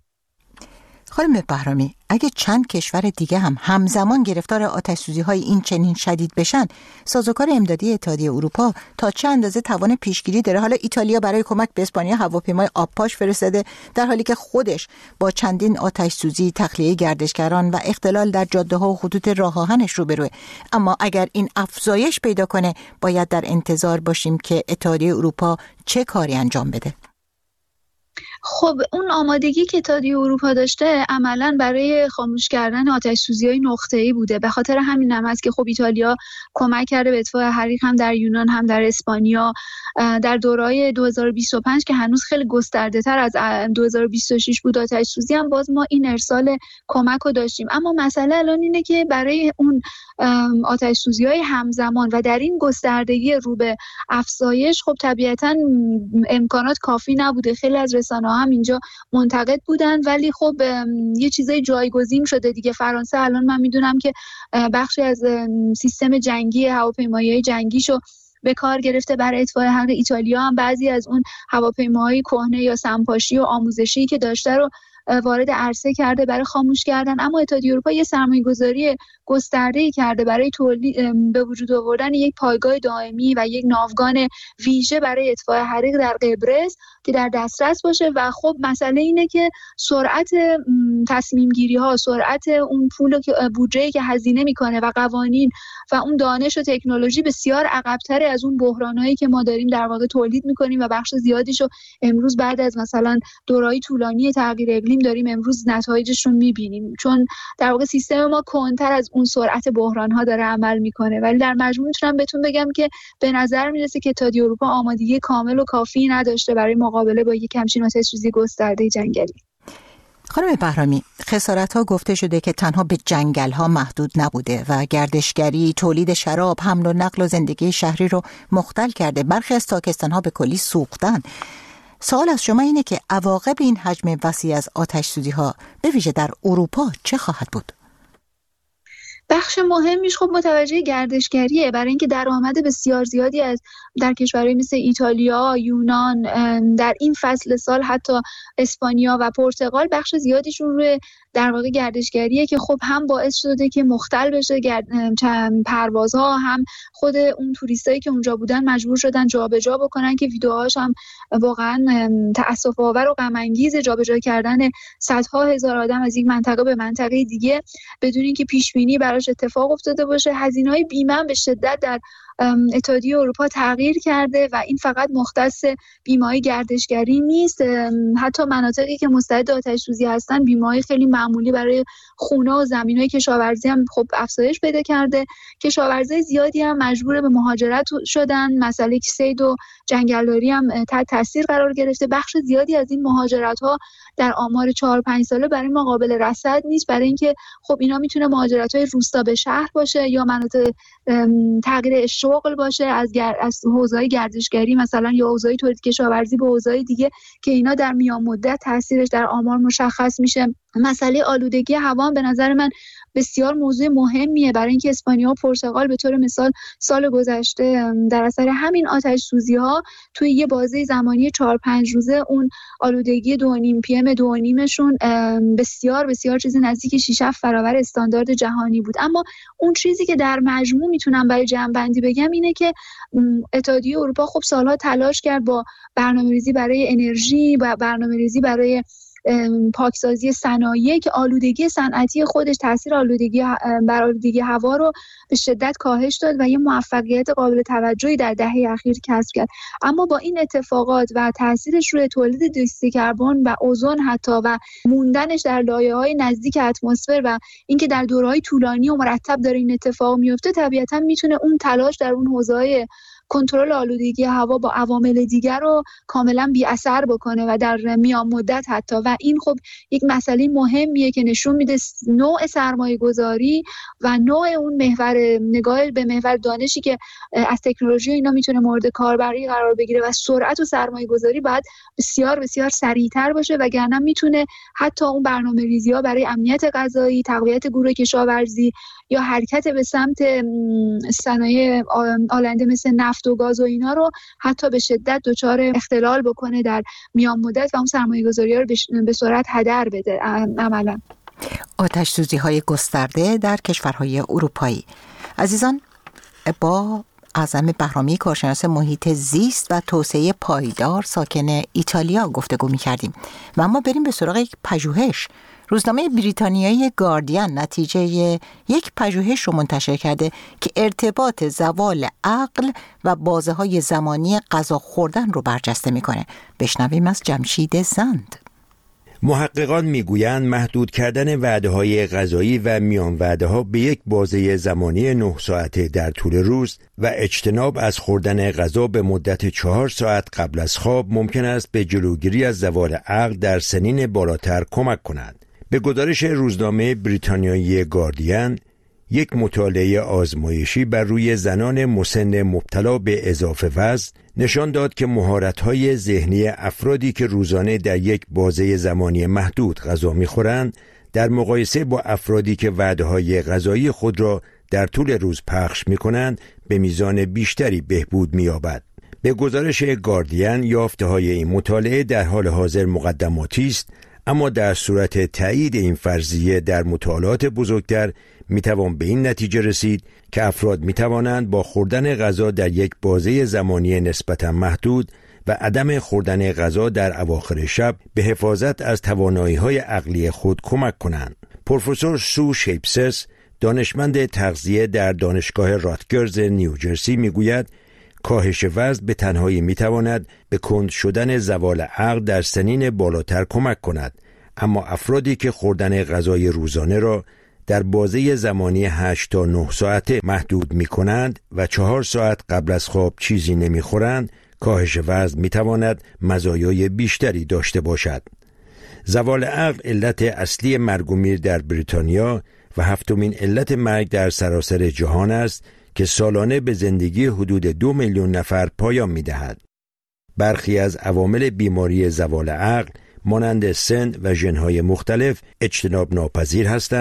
خانم بهرامی، اگه چند کشور دیگه هم همزمان گرفتار آتش‌سوزی‌های این چنین شدید بشن، سازوکار امدادی اتحادیه اروپا تا چه اندازه توان پیشگیری داره؟ حالا ایتالیا برای کمک به اسپانیا هواپیمای آبپاش فرستاده در حالی که خودش با چندین آتش‌سوزی، تخلیه گردشگران و اختلال در جاده‌ها و خطوط راه آهنش روبروه. اما اگر این افزایش پیدا کنه، باید در انتظار باشیم که اتحادیه اروپا چه کاری انجام بده؟ خب اون آمادگی که اتحادیه اروپا داشته عملاً برای خاموش کردن آتش‌سوزی‌های نقطه‌ای بوده. به خاطر همین هم هست که خب ایتالیا کمک کرده به اطفاء حریق هم در یونان هم در اسپانیا در دوره‌های دو هزار و بیست و پنج که هنوز خیلی گسترده‌تر از دو هزار و بیست و شش بود آتش‌سوزی هم باز ما این ارسال کمک رو داشتیم. اما مسئله الان اینه که برای اون آتش‌سوزی‌های همزمان و در این گستردگی رو به افزایش خب طبیعتاً امکانات کافی نبوده. خیلی از رسانه‌ها هم اینجا منتقد بودن ولی خب یه چیزای جایگزین شده دیگه. فرانسه الان من میدونم که بخشی از سیستم جنگی هواپیمایی جنگیشو به کار گرفته برای اطفاء حریق. ایتالیا هم بعضی از اون هواپیماهای کهنه یا سمپاشی و آموزشی که داشته رو وارد عرصه کرده برای خاموش کردن. اما اتحادیه اروپا یه سرمایه‌گذاری گسترده‌ای کرده برای تولید به وجود آوردن یک پایگاه دائمی و یک ناوگان ویژه برای اطفاء حریق در قبرس که در دسترس باشه. و خب مسئله اینه که سرعت تصمیم گیری ها، سرعت اون پول که بودجه‌ای که هزینه میکنه و قوانین و اون دانش و تکنولوژی بسیار عقب‌تر از اون بحرانایی که ما داریم در واقع تولید میکنیم و بخش زیادیشو امروز بعد از مثلا دوره‌های طولانی تغییر اقلیم داریم امروز نتایجش رو میبینیم، چون در واقع سیستم ما کندتر از اون سرعت بحران ها داره عمل میکنه. ولی در مجموع میتونم بهتون بگم که به نظر میرسه که اتحادیه اروپا آمادگی کامل و کافی نداشته برای مقابله با یک همچین آتش‌سوزی گسترده جنگلی. خانم بهرامی، خسارت‌ها گفته شده که تنها به جنگل‌ها محدود نبوده و گردشگری، تولید شراب، حمل و نقل و زندگی شهری رو مختل کرده. برخی از تاکستان‌ها به کلی سوختن. سوال از شما اینه که عواقب این حجم وسیع از آتش‌سوزی‌ها به ویژه در اروپا چه خواهد بود؟ بخش مهمیش خب متوجه گردشگریه، برای اینکه درآمد بسیار زیادی از در کشورهای مثل ایتالیا، یونان در این فصل سال، حتی اسپانیا و پرتغال بخش زیادیشون روی در واقع گردشگریه که خب هم باعث شده که مختل بشه گرد... چند پروازها، هم خود اون توریستایی که اونجا بودن مجبور شدن جابجا بکنن که ویدیوهاش هم واقعا تأسف آور و غم انگیز، جابجا کردن صدها هزار آدم از یک منطقه به منطقه دیگه بدون اینکه پیش بینی براش اتفاق افتاده باشه. هزینه‌های بیمه به شدت در اتحادیه اروپا تغییر کرده و این فقط مختص بیمه‌های گردشگری نیست، حتی مناطقی که مستعد آتش‌سوزی هستن بیمه‌های خیلی معمولی برای خونه و زمین‌های کشاورزی هم خب افزایش پیدا کرده. کشاورزای زیادی هم مجبور به مهاجرت شدن، مسئله صید و جنگلداری هم تحت تاثیر قرار گرفته. بخش زیادی از این مهاجرت‌ها در آمار چهار پنج ساله برای ما قابل رصد نیست، برای اینکه خب اینا میتونه مهاجرت‌های روستا به شهر باشه یا مناطق تغییر شغل باشه از گر... از حوزه‌های گردشگری مثلا یا حوزه‌های تولید کشاورزی به حوزه‌های دیگه که اینا در میان مدت تاثیرش در آمار مشخص میشه. مسئله آلودگی هوا به نظر من بسیار موضوع مهمیه، برای اینکه اسپانیا و پرتغال به طور مثال سال گذشته در اثر همین آتش سوزی ها توی یه بازه زمانی چهار پنج روزه اون آلودگی دو و نیم پی ام دو و نیمشون بسیار بسیار چیزی نزدیک شش هفت برابر استاندارد جهانی بود. اما اون چیزی که در مجموع میتونم برای جمع‌بندی بگم اینه که اتحادیه اروپا خب سالها تلاش کرد با برنامه‌ریزی برای انرژی و برنامه‌ریزی برای پاکسازی صنایع که آلودگی صنعتی خودش تاثیر آلودگی بر آلودگی هوا رو به شدت کاهش داد و یه موفقیت قابل توجهی در دهه اخیر کسب کرد. اما با این اتفاقات و تاثیرش روی تولید دی اکسید کربن و اوزون حتی و موندنش در لایه‌های نزدیک اتمسفر و اینکه در دوره‌های طولانی و مرتب داره این اتفاق میفته، طبیعتاً میتونه اون تلاش در اون حوزه‌های کنترل آلودگی هوا با عوامل دیگر رو کاملا بی اثر بکنه و در میان مدت حتی. و این خب یک مسئله مهمیه که نشون میده نوع سرمایه گذاری و نوع اون محور نگاه به محور دانشی که از تکنولوژی اینا میتونه مورد کاربری قرار بگیره و سرعت و سرمایه گذاری باید بسیار بسیار سریعتر باشه، وگرنه میتونه حتی اون برنامه ریزی ها برای امنیت غذایی، تقویت گروه کشاورزی یا حرکت به سمت صنایع آلنده مثل نفت و گاز و اینا رو حتی به شدت دچار اختلال بکنه در میان مدت و اون سرمایه‌گذاری‌ها رو به سرعت هدر بده عملاً. آتش سوزی های گسترده در کشورهای اروپایی. عزیزان، با اعظم بهرامی کارشناس محیط زیست و توسعه پایدار ساکن ایتالیا گفتگو می‌کردیم و اما بریم به سراغ یک پژوهش. روزنامه بریتانیایی گاردین نتیجه یک پژوهش رو منتشر کرده که ارتباط زوال عقل و بازه‌های زمانی غذا خوردن رو برجسته می‌کنه. بشنویم از جمشید زند. محققان میگویند محدود کردن وعده‌های غذایی و میان وعده‌ها به یک بازه زمانی نه ساعته در طول روز و اجتناب از خوردن غذا به مدت چهار ساعت قبل از خواب ممکن است به جلوگیری از زوال عقل در سنین بالاتر کمک کند. به گزارش روزنامه بریتانیایی گاردین، یک مطالعه آزمایشی بر روی زنان مسن مبتلا به اضافه وزن نشان داد که مهارت‌های ذهنی افرادی که روزانه در یک بازه زمانی محدود غذا می‌خورند در مقایسه با افرادی که وعده‌های غذایی خود را در طول روز پخش می‌کنند به میزان بیشتری بهبود می‌یابد. به گزارش گاردین، یافته‌های این مطالعه در حال حاضر مقدماتی است، اما در صورت تایید این فرضیه در مطالعات بزرگتر میتوان به این نتیجه رسید که افراد میتوانند با خوردن غذا در یک بازه زمانی نسبتا محدود و عدم خوردن غذا در اواخر شب به حفاظت از توانایی‌های عقلی خود کمک کنند. پروفسور سو شیپسس، دانشمند تغذیه در دانشگاه راتگرز نیوجرسی میگوید کاهش وزن به تنهایی میتواند به کند شدن زوال عقل در سنین بالاتر کمک کند، اما افرادی که خوردن غذای روزانه را در بازه زمانی هشت تا نه ساعته محدود می کنند و چهار ساعت قبل از خواب چیزی نمی خورند، کاهش وزن می تواند مزایای بیشتری داشته باشد. زوال عقل علت اصلی مرگ و میر در بریتانیا و هفتمین علت مرگ در سراسر جهان است که سالانه به زندگی حدود دو میلیون نفر پایان می دهد. برخی از عوامل بیماری زوال عقل مانند سن و ژن‌های مختلف اجتناب ناپذیر هستند،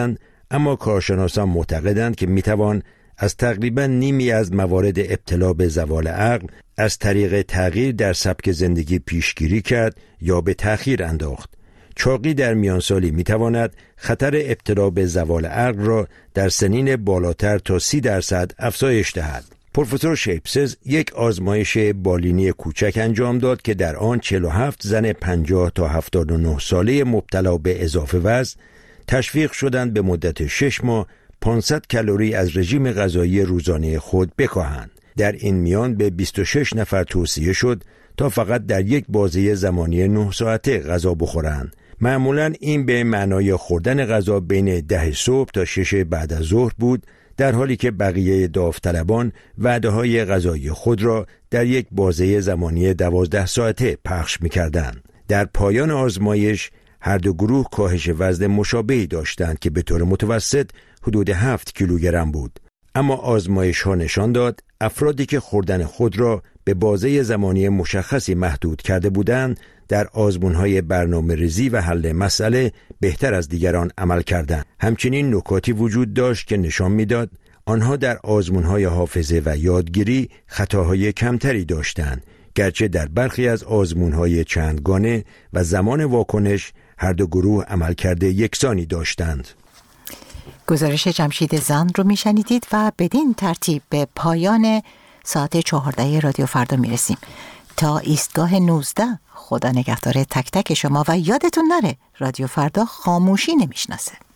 اما کارشناسان معتقدند که میتوان از تقریبا نیمی از موارد ابتلا به زوال عقل از طریق تغییر در سبک زندگی پیشگیری کرد یا به تأخیر انداخت. چاقی در میانسالی میتواند خطر ابتلا به زوال عقل را در سنین بالاتر تا سی درصد افزایش دهد. پروفسور شیپسز یک آزمایش بالینی کوچک انجام داد که در آن چهل و هفت زن پنجاه تا هفتاد و نه ساله مبتلا به اضافه وزن تشویق شدند به مدت شش ماه پانصد کالری از رژیم غذایی روزانه خود بکاهند. در این میان به بیست و شش نفر توصیه شد تا فقط در یک بازه زمانی نه ساعته غذا بخورند. معمولاً این به معنای خوردن غذا بین ده صبح تا شش بعد از ظهر بود، در حالی که بقیه داوطلبان وعده‌های غذایی خود را در یک بازه زمانی دوازده ساعته پخش می‌کردند. در پایان آزمایش هر دو گروه کاهش وزن مشابهی داشتند که به طور متوسط حدود هفت کیلوگرم بود. اما آزمایش ها نشان داد افرادی که خوردن خود را به بازه زمانی مشخصی محدود کرده بودند در آزمون‌های برنامه‌ریزی و حل مسئله بهتر از دیگران عمل کردند. همچنین نکاتی وجود داشت که نشان می‌داد آنها در آزمون‌های حافظه و یادگیری خطاهای کمتری داشتند، گرچه در برخی از آزمون‌های چندگانه و زمان واکنش هر دو گروه عملکرد یکسانی داشتند. گزارش جمشید زند رو میشنیدید و بدین ترتیب به پایان ساعت چهارده رادیو فردا میرسیم. تا ایستگاه نوزده خدا نگهدار تک تک شما و یادتون نره رادیو فردا خاموشی نمیشناسه.